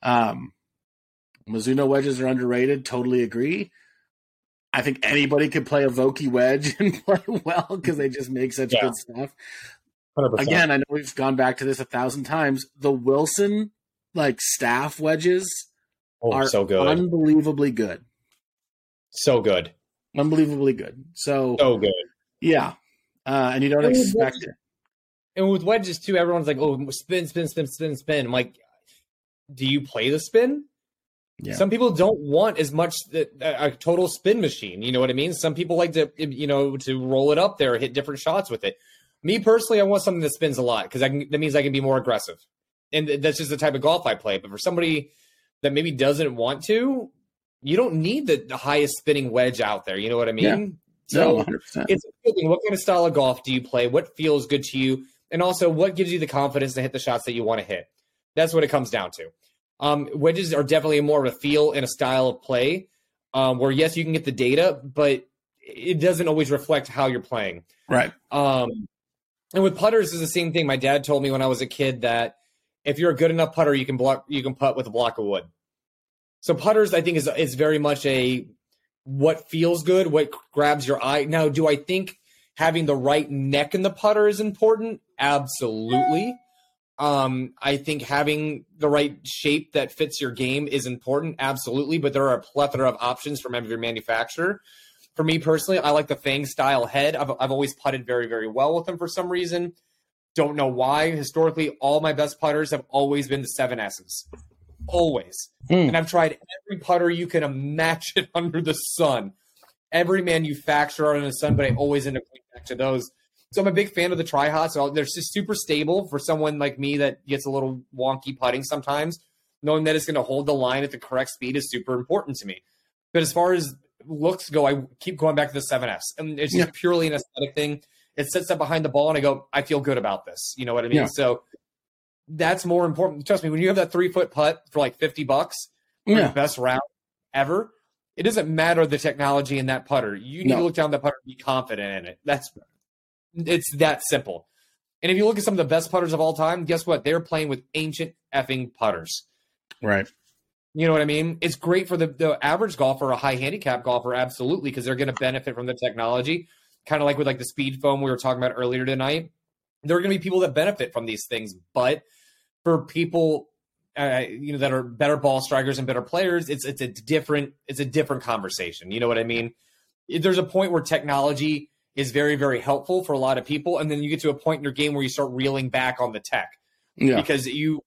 Mizuno wedges are underrated. Totally agree. I think anybody could play a Vokey wedge and play well because they just make such good stuff. 100%. Again, I know we've gone back to this 1,000 times. The Wilson staff wedges are so good. Unbelievably good. So good. Unbelievably good. So good. Yeah. And you don't expect it. And with wedges too, everyone's spin, spin, spin, spin, spin. I'm like, do you play the spin? Yeah. Some people don't want as much a total spin machine. You know what I mean? Some people like to, to roll it up there, hit different shots with it. Me personally, I want something that spins a lot because that means I can be more aggressive. And that's just the type of golf I play. But for somebody that maybe doesn't want to, you don't need the highest spinning wedge out there. You know what I mean? Yeah. So 100%. It's what kind of style of golf do you play? What feels good to you? And also, what gives you the confidence to hit the shots that you want to hit? That's what it comes down to. Wedges are definitely more of a feel and a style of play where, yes, you can get the data, but it doesn't always reflect how you're playing. Right. And with putters, it's the same thing. My dad told me when I was a kid that if you're a good enough putter, you can putt with a block of wood. So putters, I think, is very much a what feels good, what grabs your eye. Now, do I think having the right neck in the putter is important? Absolutely. I think having the right shape that fits your game is important. Absolutely. But there are a plethora of options from every manufacturer. For me personally, I like the Fang style head. I've always putted very, very well with them for some reason. Don't know why. Historically, all my best putters have always been the 7S's. Always. And I've tried every putter you can imagine under the sun. Every manufacturer under the sun, but I always end up going back to those. So I'm a big fan of the Tri-Hot. So they're just super stable for someone like me that gets a little wonky putting sometimes. Knowing that it's going to hold the line at the correct speed is super important to me. But as far as looks go, I keep going back to the 7S. And it's just purely an aesthetic thing. It sits up behind the ball, and I go, I feel good about this. You know what I mean? Yeah. So that's more important. Trust me, when you have that 3-foot putt for like $50 for the best round ever, it doesn't matter the technology in that putter. You need to look down that putter and be confident in it. It's that simple. And if you look at some of the best putters of all time, guess what? They're playing with ancient effing putters. Right. You know what I mean? It's great for the average golfer, a high handicap golfer, absolutely, because they're going to benefit from the technology. Kind of like with like the speed foam we were talking about earlier tonight. There are going to be people that benefit from these things. But for people that are better ball strikers and better players, it's a different conversation. You know what I mean? There's a point where technology is very, very helpful for a lot of people. And then you get to a point in your game where you start reeling back on the tech because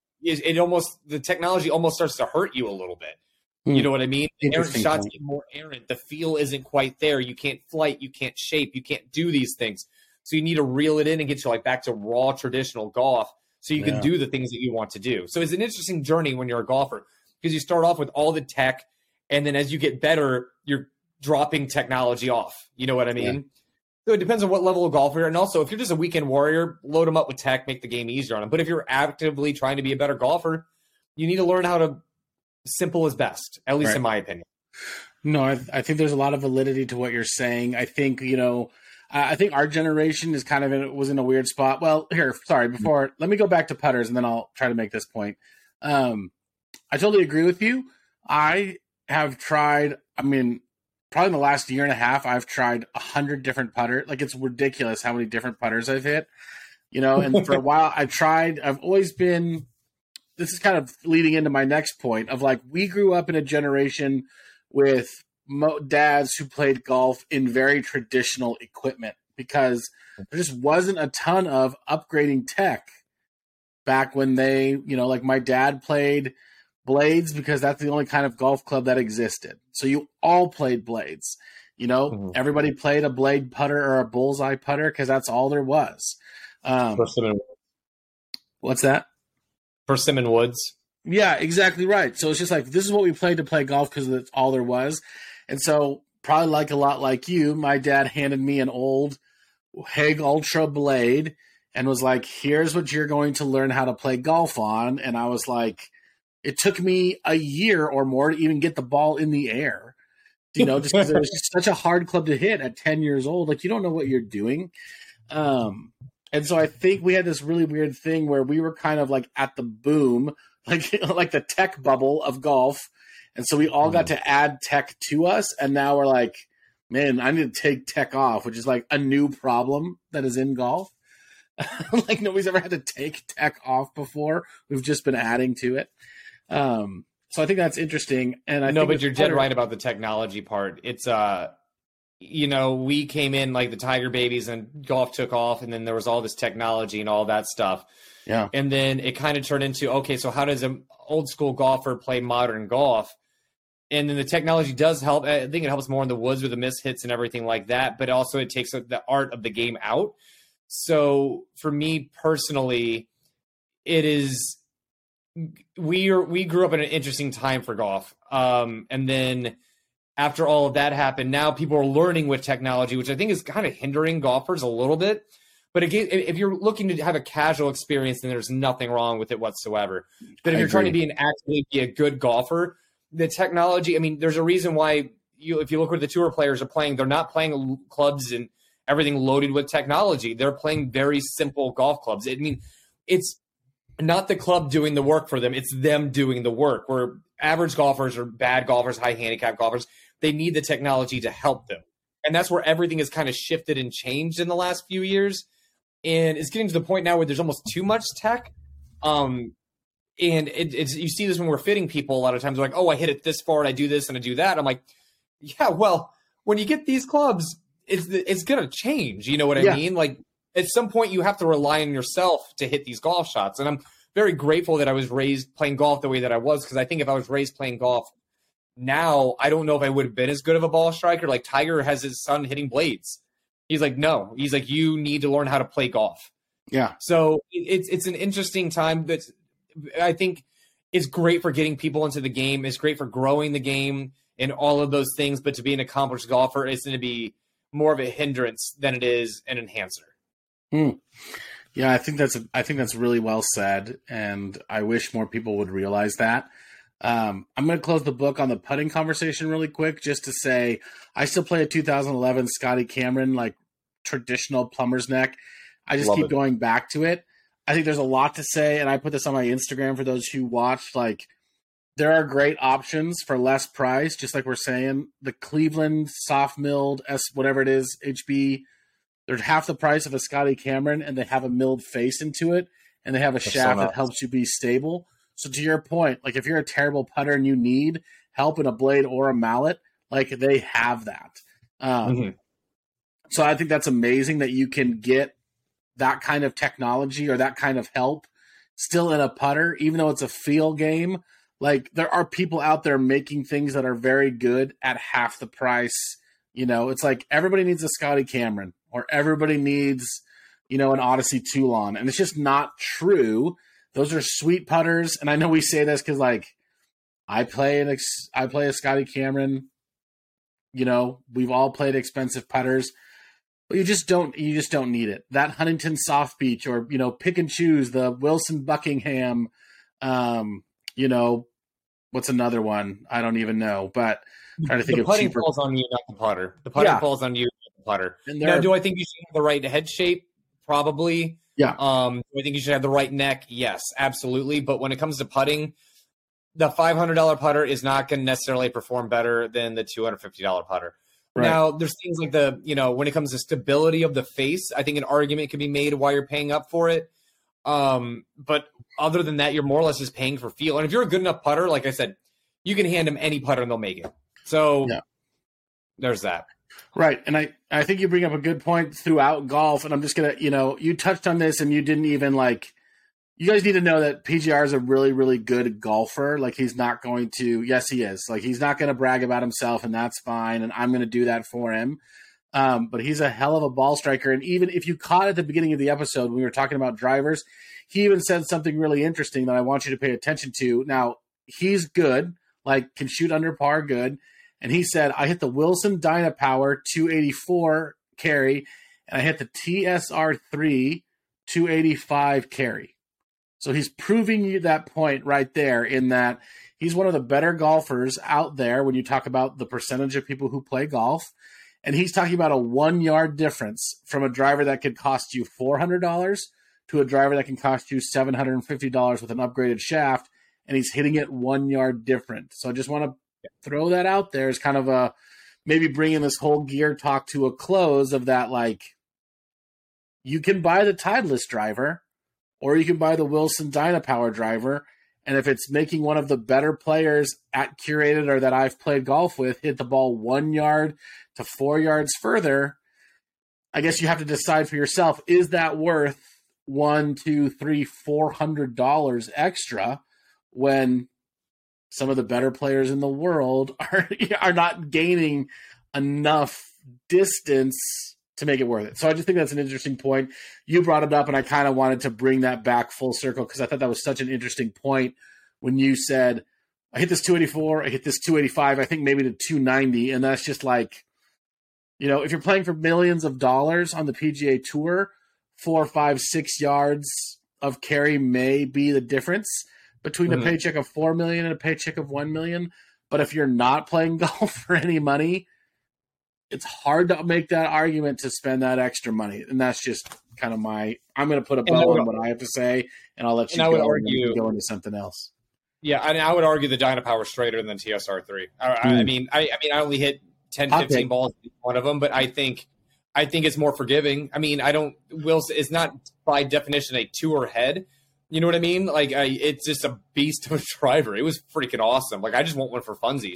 the technology almost starts to hurt you a little bit. You know what I mean? Errant shots get more errant. The feel isn't quite there. You can't flight. You can't shape. You can't do these things. So you need to reel it in and get you like back to raw traditional golf so you can do the things that you want to do. So it's an interesting journey when you're a golfer because you start off with all the tech, and then as you get better, you're dropping technology off. You know what I mean? Yeah. So it depends on what level of golfer you're. And also, if you're just a weekend warrior, load them up with tech, make the game easier on them. But if you're actively trying to be a better golfer, you need to learn how to simple is best, at least in my opinion. No, I think there's a lot of validity to what you're saying. I think, I think our generation is kind of was in a weird spot. Well, let me go back to putters and then I'll try to make this point. I totally agree with you. I have tried, probably in the last year and a half, I've tried 100 different putters. Like, it's ridiculous how many different putters I've hit, and for a while I've always been, this is kind of leading into my next point of like, we grew up in a generation with dads who played golf in very traditional equipment because there just wasn't a ton of upgrading tech back when they, like my dad played blades because that's the only kind of golf club that existed. So you all played blades, everybody played a blade putter or a bullseye putter because that's all there was. What's that? Persimmon Woods. Yeah, exactly right. So it's just like, this is what we played to play golf because that's all there was. And so probably a lot like you, my dad handed me an old Hague Ultra blade and was like, here's what you're going to learn how to play golf on. And I was like, it took me a year or more to even get the ball in the air, just because it was just such a hard club to hit at 10 years old. Like, you don't know what you're doing. And so I think we had this really weird thing where we were kind of like at the boom, like the tech bubble of golf. And so we all got to add tech to us. And now we're like, man, I need to take tech off, which is like a new problem that is in golf. Like, nobody's ever had to take tech off before. We've just been adding to it. So I think that's interesting. And I know, but you're dead right about the technology part. It's, we came in like the Tiger babies and golf took off, and then there was all this technology and all that stuff. Yeah. And then it kind of turned into, okay, so how does an old school golfer play modern golf? And then the technology does help. I think it helps more in the woods with the miss hits and everything like that. But also it takes the art of the game out. So for me personally, it is, we grew up in an interesting time for golf. And then after all of that happened, now people are learning with technology, which I think is kind of hindering golfers a little bit. But again, if you're looking to have a casual experience, then there's nothing wrong with it whatsoever. But if you're trying to actively be a good golfer, the technology, there's a reason why if you look where the tour players are playing, they're not playing clubs and everything loaded with technology. They're playing very simple golf clubs. It's not the club doing the work for them. It's them doing the work. Where average golfers or bad golfers, high handicap golfers, they need the technology to help them. And that's where everything has kind of shifted and changed in the last few years. And it's getting to the point now where there's almost too much tech. And it's you see this when we're fitting people a lot of times. They're like, oh, I hit it this far and I do this and I do that. I'm like, yeah, well, when you get these clubs, it's going to change. You know what I mean? Like, at some point you have to rely on yourself to hit these golf shots. And I'm very grateful that I was raised playing golf the way that I was, because I think if I was raised playing golf now, I don't know if I would have been as good of a ball striker. Like Tiger has his son hitting blades. He's like, no. He's like, you need to learn how to play golf. Yeah. So it's an interesting time. That's, I think, it's great for getting people into the game. It's great for growing the game and all of those things. But to be an accomplished golfer, it's going to be more of a hindrance than it is an enhancer. Yeah, I think that's really well said, and I wish more people would realize that. I'm going to close the book on the putting conversation really quick, just to say I still play a 2011 Scotty Cameron, like traditional plumber's neck. I just keep going back to it. I think there's a lot to say, and I put this on my Instagram for those who watched. Like, there are great options for less price, just like we're saying. The Cleveland soft milled whatever it is, HB, they're half the price of a Scotty Cameron, and they have a milled face into it, and they have a shaft that helps you be stable. So to your point, like if you're a terrible putter and you need help in a blade or a mallet, like they have that. So I think that's amazing that you can get that kind of technology or that kind of help still in a putter, even though it's a feel game. Like there are people out there making things that are very good at half the price. You know, it's like everybody needs a Scotty Cameron or everybody needs, you know, an Odyssey Toulon. And it's just not true. Those are sweet putters. And I know we say this because like I play a Scotty Cameron. You know, we've all played expensive putters. But you just don't need it. That Huntington Soft Beach, or, you know, pick and choose the Wilson Buckingham, you know, what's another one? I don't even know, but I'm trying to think of cheaper. The putting falls on you, not the putter. The putting falls on you, not the putter. Now, do I think you should have the right head shape? Probably. Yeah. Do I think you should have the right neck? Yes, absolutely. But when it comes to putting, the $500 putter is not going to necessarily perform better than the $250 putter. Right. Now, there's things like when it comes to stability of the face, I think an argument can be made why you're paying up for it. But other than that, you're more or less just paying for feel. And if you're a good enough putter, like I said, you can hand them any putter and they'll make it. So there's that. Right. And I think you bring up a good point throughout golf. And I'm just going to, you touched on this and you didn't even you guys need to know that PGR is a really, really good golfer. Like he's not going to, yes, he is. Like he's not going to brag about himself, and that's fine. And I'm going to do that for him. But he's a hell of a ball striker. And even if you caught at the beginning of the episode, when we were talking about drivers, he even said something really interesting that I want you to pay attention to. Now, he's good, like can shoot under par good. And he said, I hit the Wilson Dynapower 284 carry, and I hit the TSR3 285 carry. So he's proving you that point right there, in that he's one of the better golfers out there when you talk about the percentage of people who play golf. And he's talking about a 1 yard difference from a driver that could cost you $400 to a driver that can cost you $750 with an upgraded shaft. And he's hitting it 1 yard different. So I just want to throw that out there as kind of a maybe bringing this whole gear talk to a close of that. Like, you can buy the Titleist driver, or you can buy the Wilson Dynapower driver, and if it's making one of the better players at Curated or that I've played golf with hit the ball 1 yard to 4 yards further, I guess you have to decide for yourself, is that worth $100, $200, $300, $400 extra when some of the better players in the world are not gaining enough distance to make it worth it? So I just think that's an interesting point. You brought it up, and I kind of wanted to bring that back full circle because I thought that was such an interesting point when you said, I hit this 284, I hit this 285, I think maybe to 290, and that's just like, if you're playing for millions of dollars on the PGA Tour, 4, 5, 6 yards of carry may be the difference between a paycheck of $4 million and a paycheck of $1 million. But if you're not playing golf for any money, it's hard to make that argument to spend that extra money. And that's just kind of I'm going to put a bow on what I have to say, and I'll let you go into something else. Yeah, and I would argue the Dynapower straighter than TSR3. I mean, I only hit 10, 15 balls in one of them, but I think it's more forgiving. I mean, Wilson is not by definition a tour head. You know what I mean? Like, it's just a beast of a driver. It was freaking awesome. Like, I just want one for funsies.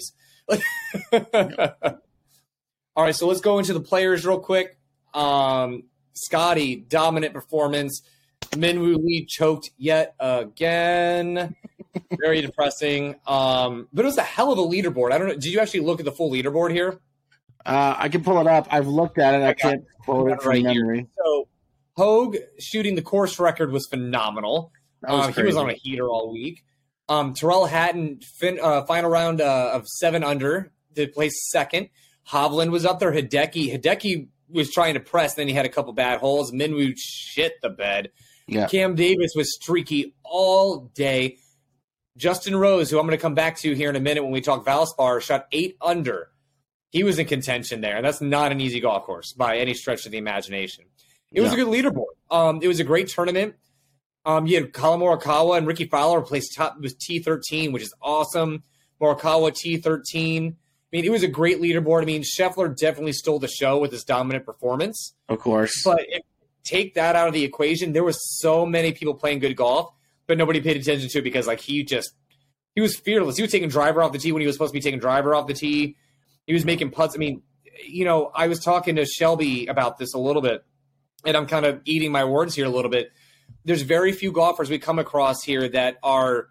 All right, so let's go into the players real quick. Scotty, dominant performance. Minwoo Lee choked yet again. Very depressing. But it was a hell of a leaderboard. I don't know. Did you actually look at the full leaderboard here? I can pull it up. I've looked at it. I can't quote it from memory. Here. So Hogue shooting the course record was phenomenal. He was on a heater all week. Terrell Hatton, final round of 7 under to place second. Hovland was up there. Hideki was trying to press, then he had a couple bad holes. Minwoo shit the bed. Yeah. Cam Davis was streaky all day. Justin Rose, who I'm going to come back to here in a minute when we talk Valspar, shot 8 under. He was in contention there. That's not an easy golf course by any stretch of the imagination. It was a good leaderboard. It was a great tournament. You had Colin Morikawa and Ricky Fowler placed top with T13, which is awesome. Morikawa T13. I mean, it was a great leaderboard. I mean, Scheffler definitely stole the show with his dominant performance. Of course. But take that out of the equation. There was so many people playing good golf, but nobody paid attention to it because, like, he was fearless. He was taking driver off the tee when he was supposed to be taking driver off the tee. He was making putts. I mean, I was talking to Shelby about this a little bit, and I'm kind of eating my words here a little bit. There's very few golfers we come across here that are,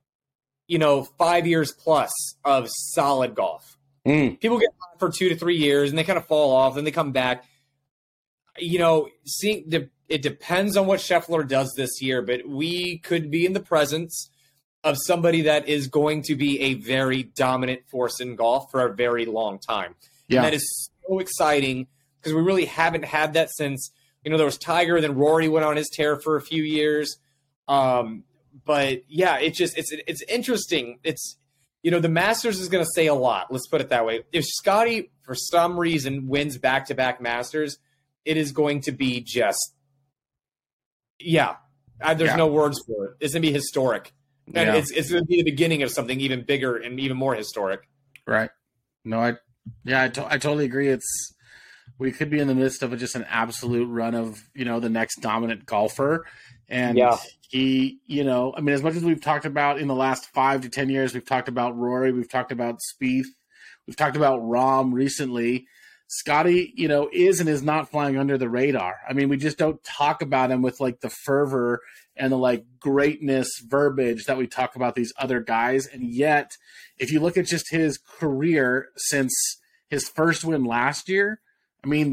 5 years plus of solid golf. People get hot for 2 to 3 years, and they kind of fall off, then they come back. It depends on what Scheffler does this year, but we could be in the presence of somebody that is going to be a very dominant force in golf for a very long time. Yeah. And that is so exciting because we really haven't had that since, there was Tiger, then Rory went on his tear for a few years. But yeah, it's interesting. It's, the Masters is going to say a lot. Let's put it that way. If Scotty, for some reason, wins back-to-back Masters, it is going to be just, there's no words for it. It's going to be historic. And it's going to be the beginning of something even bigger and even more historic. Right. No, I totally agree. We could be in the midst of just an absolute run of, the next dominant golfer. And he, as much as we've talked about in the last 5 to 10 years, we've talked about Rory, we've talked about Spieth, we've talked about Rahm recently. Scotty, is and is not flying under the radar. I mean, we just don't talk about him with like the fervor and the greatness verbiage that we talk about these other guys. And yet, if you look at just his career since his first win last year, I mean,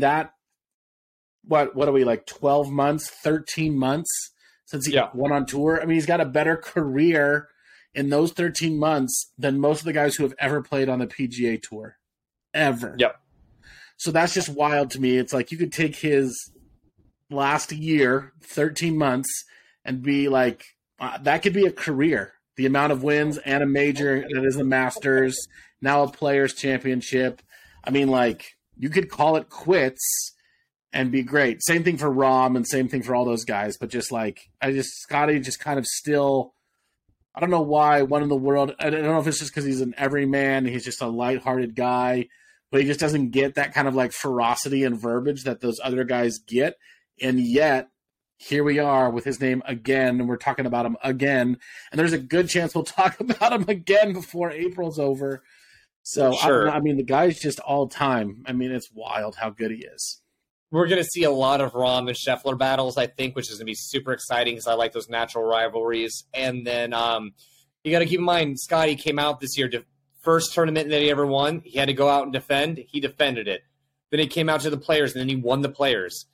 what are we, 12 months, 13 months since he went on tour? I mean, he's got a better career in those 13 months than most of the guys who have ever played on the PGA Tour. Ever. Yep. So that's just wild to me. It's like you could take his last year, 13 months, and be like, that could be a career. The amount of wins and a major that is the Masters, now a Players' Championship. I mean, you could call it quits and be great. Same thing for Rahm and same thing for all those guys. But Scotty just kind of still, I don't know why, one in the world. I don't know if it's just because he's an everyman. He's just a lighthearted guy. But he just doesn't get that kind of ferocity and verbiage that those other guys get. And yet, here we are with his name again, and we're talking about him again. And there's a good chance we'll talk about him again before April's over. So, sure. I mean, the guy's just all time. I mean, it's wild how good he is. We're going to see a lot of Rahm and Scheffler battles, I think, which is going to be super exciting because I like those natural rivalries. And then you got to keep in mind, Scotty came out this year to first tournament that he ever won. He had to go out and defend. He defended it. Then he came out to the Players, and then he won the Players.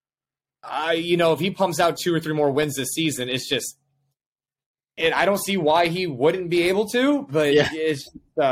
If he pumps out 2 or 3 more wins this season, it's just I don't see why he wouldn't be able to, but it's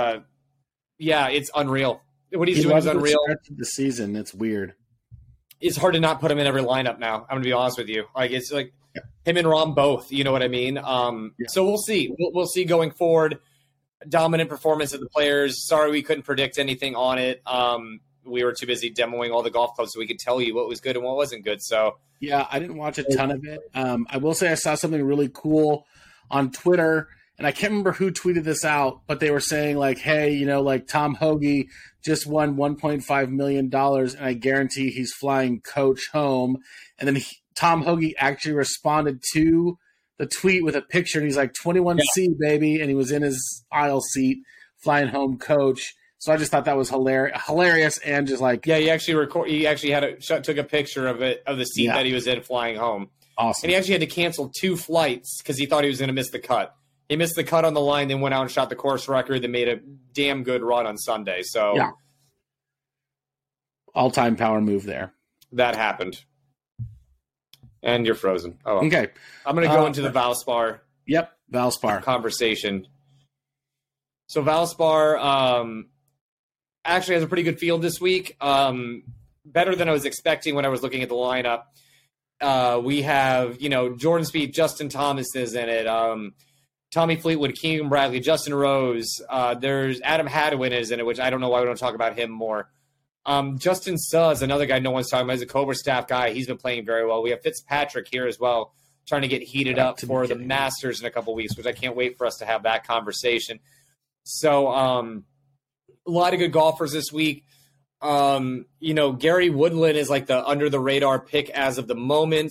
it's unreal. What he's doing is unreal. The season, it's weird. It's hard to not put him in every lineup now. I'm going to be honest with you. It's him and Rahm both, you know what I mean? So we'll see. We'll see going forward. Dominant performance of the Players. Sorry we couldn't predict anything on it. We were too busy demoing all the golf clubs so we could tell you what was good and what wasn't good. So yeah, I didn't watch a ton of it. I will say I saw something really cool on Twitter, and I can't remember who tweeted this out, but they were saying hey, Tom Hoge just won $1.5 million, and I guarantee he's flying Coach home. And then Tom Hoge actually responded to the tweet with a picture, and he's like, 21C, baby, and he was in his aisle seat flying home Coach. So I just thought that was hilarious, and just he actually took a picture of the seat that he was in flying home. Awesome. And he actually had to cancel 2 flights because he thought he was going to miss the cut. He missed the cut on the line, then went out and shot the course record, then made a damn good run on Sunday. So all-time power move there. That happened. And you're frozen. Oh, well. Okay. I'm going to go into the Valspar. Yep, Valspar conversation. So Valspar actually has a pretty good field this week. Better than I was expecting when I was looking at the lineup. We have, Jordan Spieth, Justin Thomas is in it. Tommy Fleetwood, Keegan Bradley, Justin Rose. There's Adam Hadwin is in it, which I don't know why we don't talk about him more. Justin Suh is another guy no one's talking about. He's a Cobra staff guy. He's been playing very well. We have Fitzpatrick here as well, trying to get heated up for the Masters in a couple weeks, which I can't wait for us to have that conversation. So a lot of good golfers this week. Gary Woodland is like the under the radar pick as of the moment.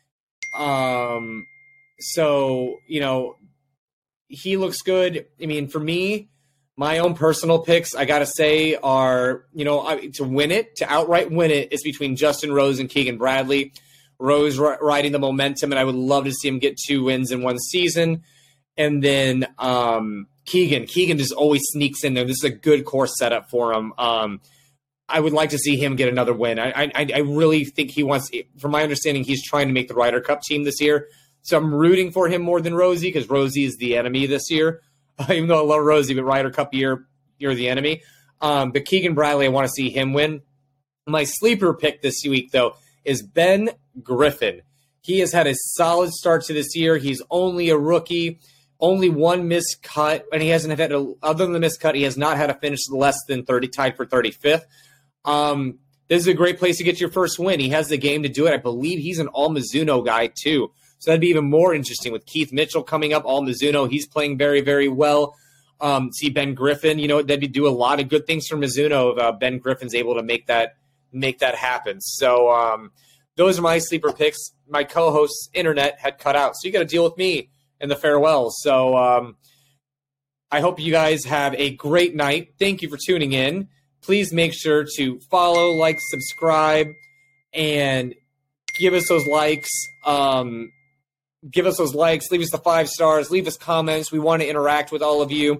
He looks good. I mean, for me, my own personal picks, I got to say, are, to win it, to outright win it, is between Justin Rose and Keegan Bradley. Rose riding the momentum, and I would love to see him get 2 wins in one season. And then Keegan just always sneaks in there. This is a good course setup for him. I would like to see him get another win. I really think he wants, from my understanding, he's trying to make the Ryder Cup team this year. So I'm rooting for him more than Rosie, because Rosie is the enemy this year. Even though I love Rosie, but Ryder Cup year, you're the enemy. But Keegan Bradley, I want to see him win. My sleeper pick this week, though, is Ben Griffin. He has had a solid start to this year. He's only a rookie, only one missed cut, and he hasn't had, other than the missed cut, he has not had a finish less than 30, tied for 35th. This is a great place to get your first win. He has the game to do it. I believe he's an all-Mizuno guy, too. So that'd be even more interesting with Keith Mitchell coming up, all Mizuno. He's playing very, very well. See Ben Griffin, that'd do a lot of good things for Mizuno if Ben Griffin's able to make that happen. So those are my sleeper picks. My co-host's internet had cut out, so you got to deal with me in the farewell. So I hope you guys have a great night. Thank you for tuning in. Please make sure to follow, like, subscribe, and give us those likes. Give us those likes, leave us the 5 stars, leave us comments. We want to interact with all of you.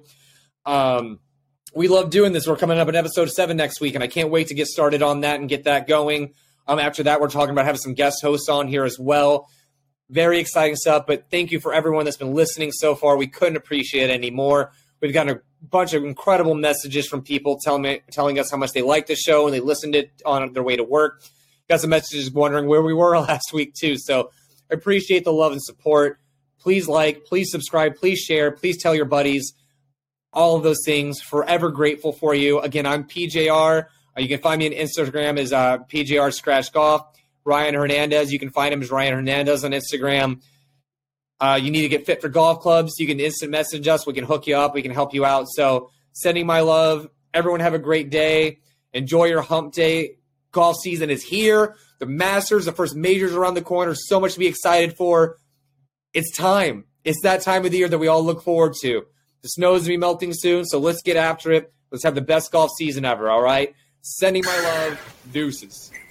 We love doing this. We're coming up in episode 7 next week, and I can't wait to get started on that and get that going. After that, we're talking about having some guest hosts on here as well. Very exciting stuff, but thank you for everyone that's been listening so far. We couldn't appreciate it anymore. We've gotten a bunch of incredible messages from people telling us how much they like the show and they listened to it on their way to work. Got some messages wondering where we were last week, too, so I appreciate the love and support. Please like, please subscribe, please share, please tell your buddies, all of those things. Forever grateful for you. Again, I'm PJR. You can find me on Instagram as PJR Scratch Golf. Ryan Hernandez, you can find him as Ryan Hernandez on Instagram. You need to get fit for golf clubs. You can instant message us. We can hook you up. We can help you out. So sending my love. Everyone have a great day. Enjoy your hump day. Golf season is here. The Masters, the first majors around the corner. So much to be excited for. It's time. It's that time of the year that we all look forward to. The snow is going to be melting soon, so let's get after it. Let's have the best golf season ever, all right? Sending my love. Deuces.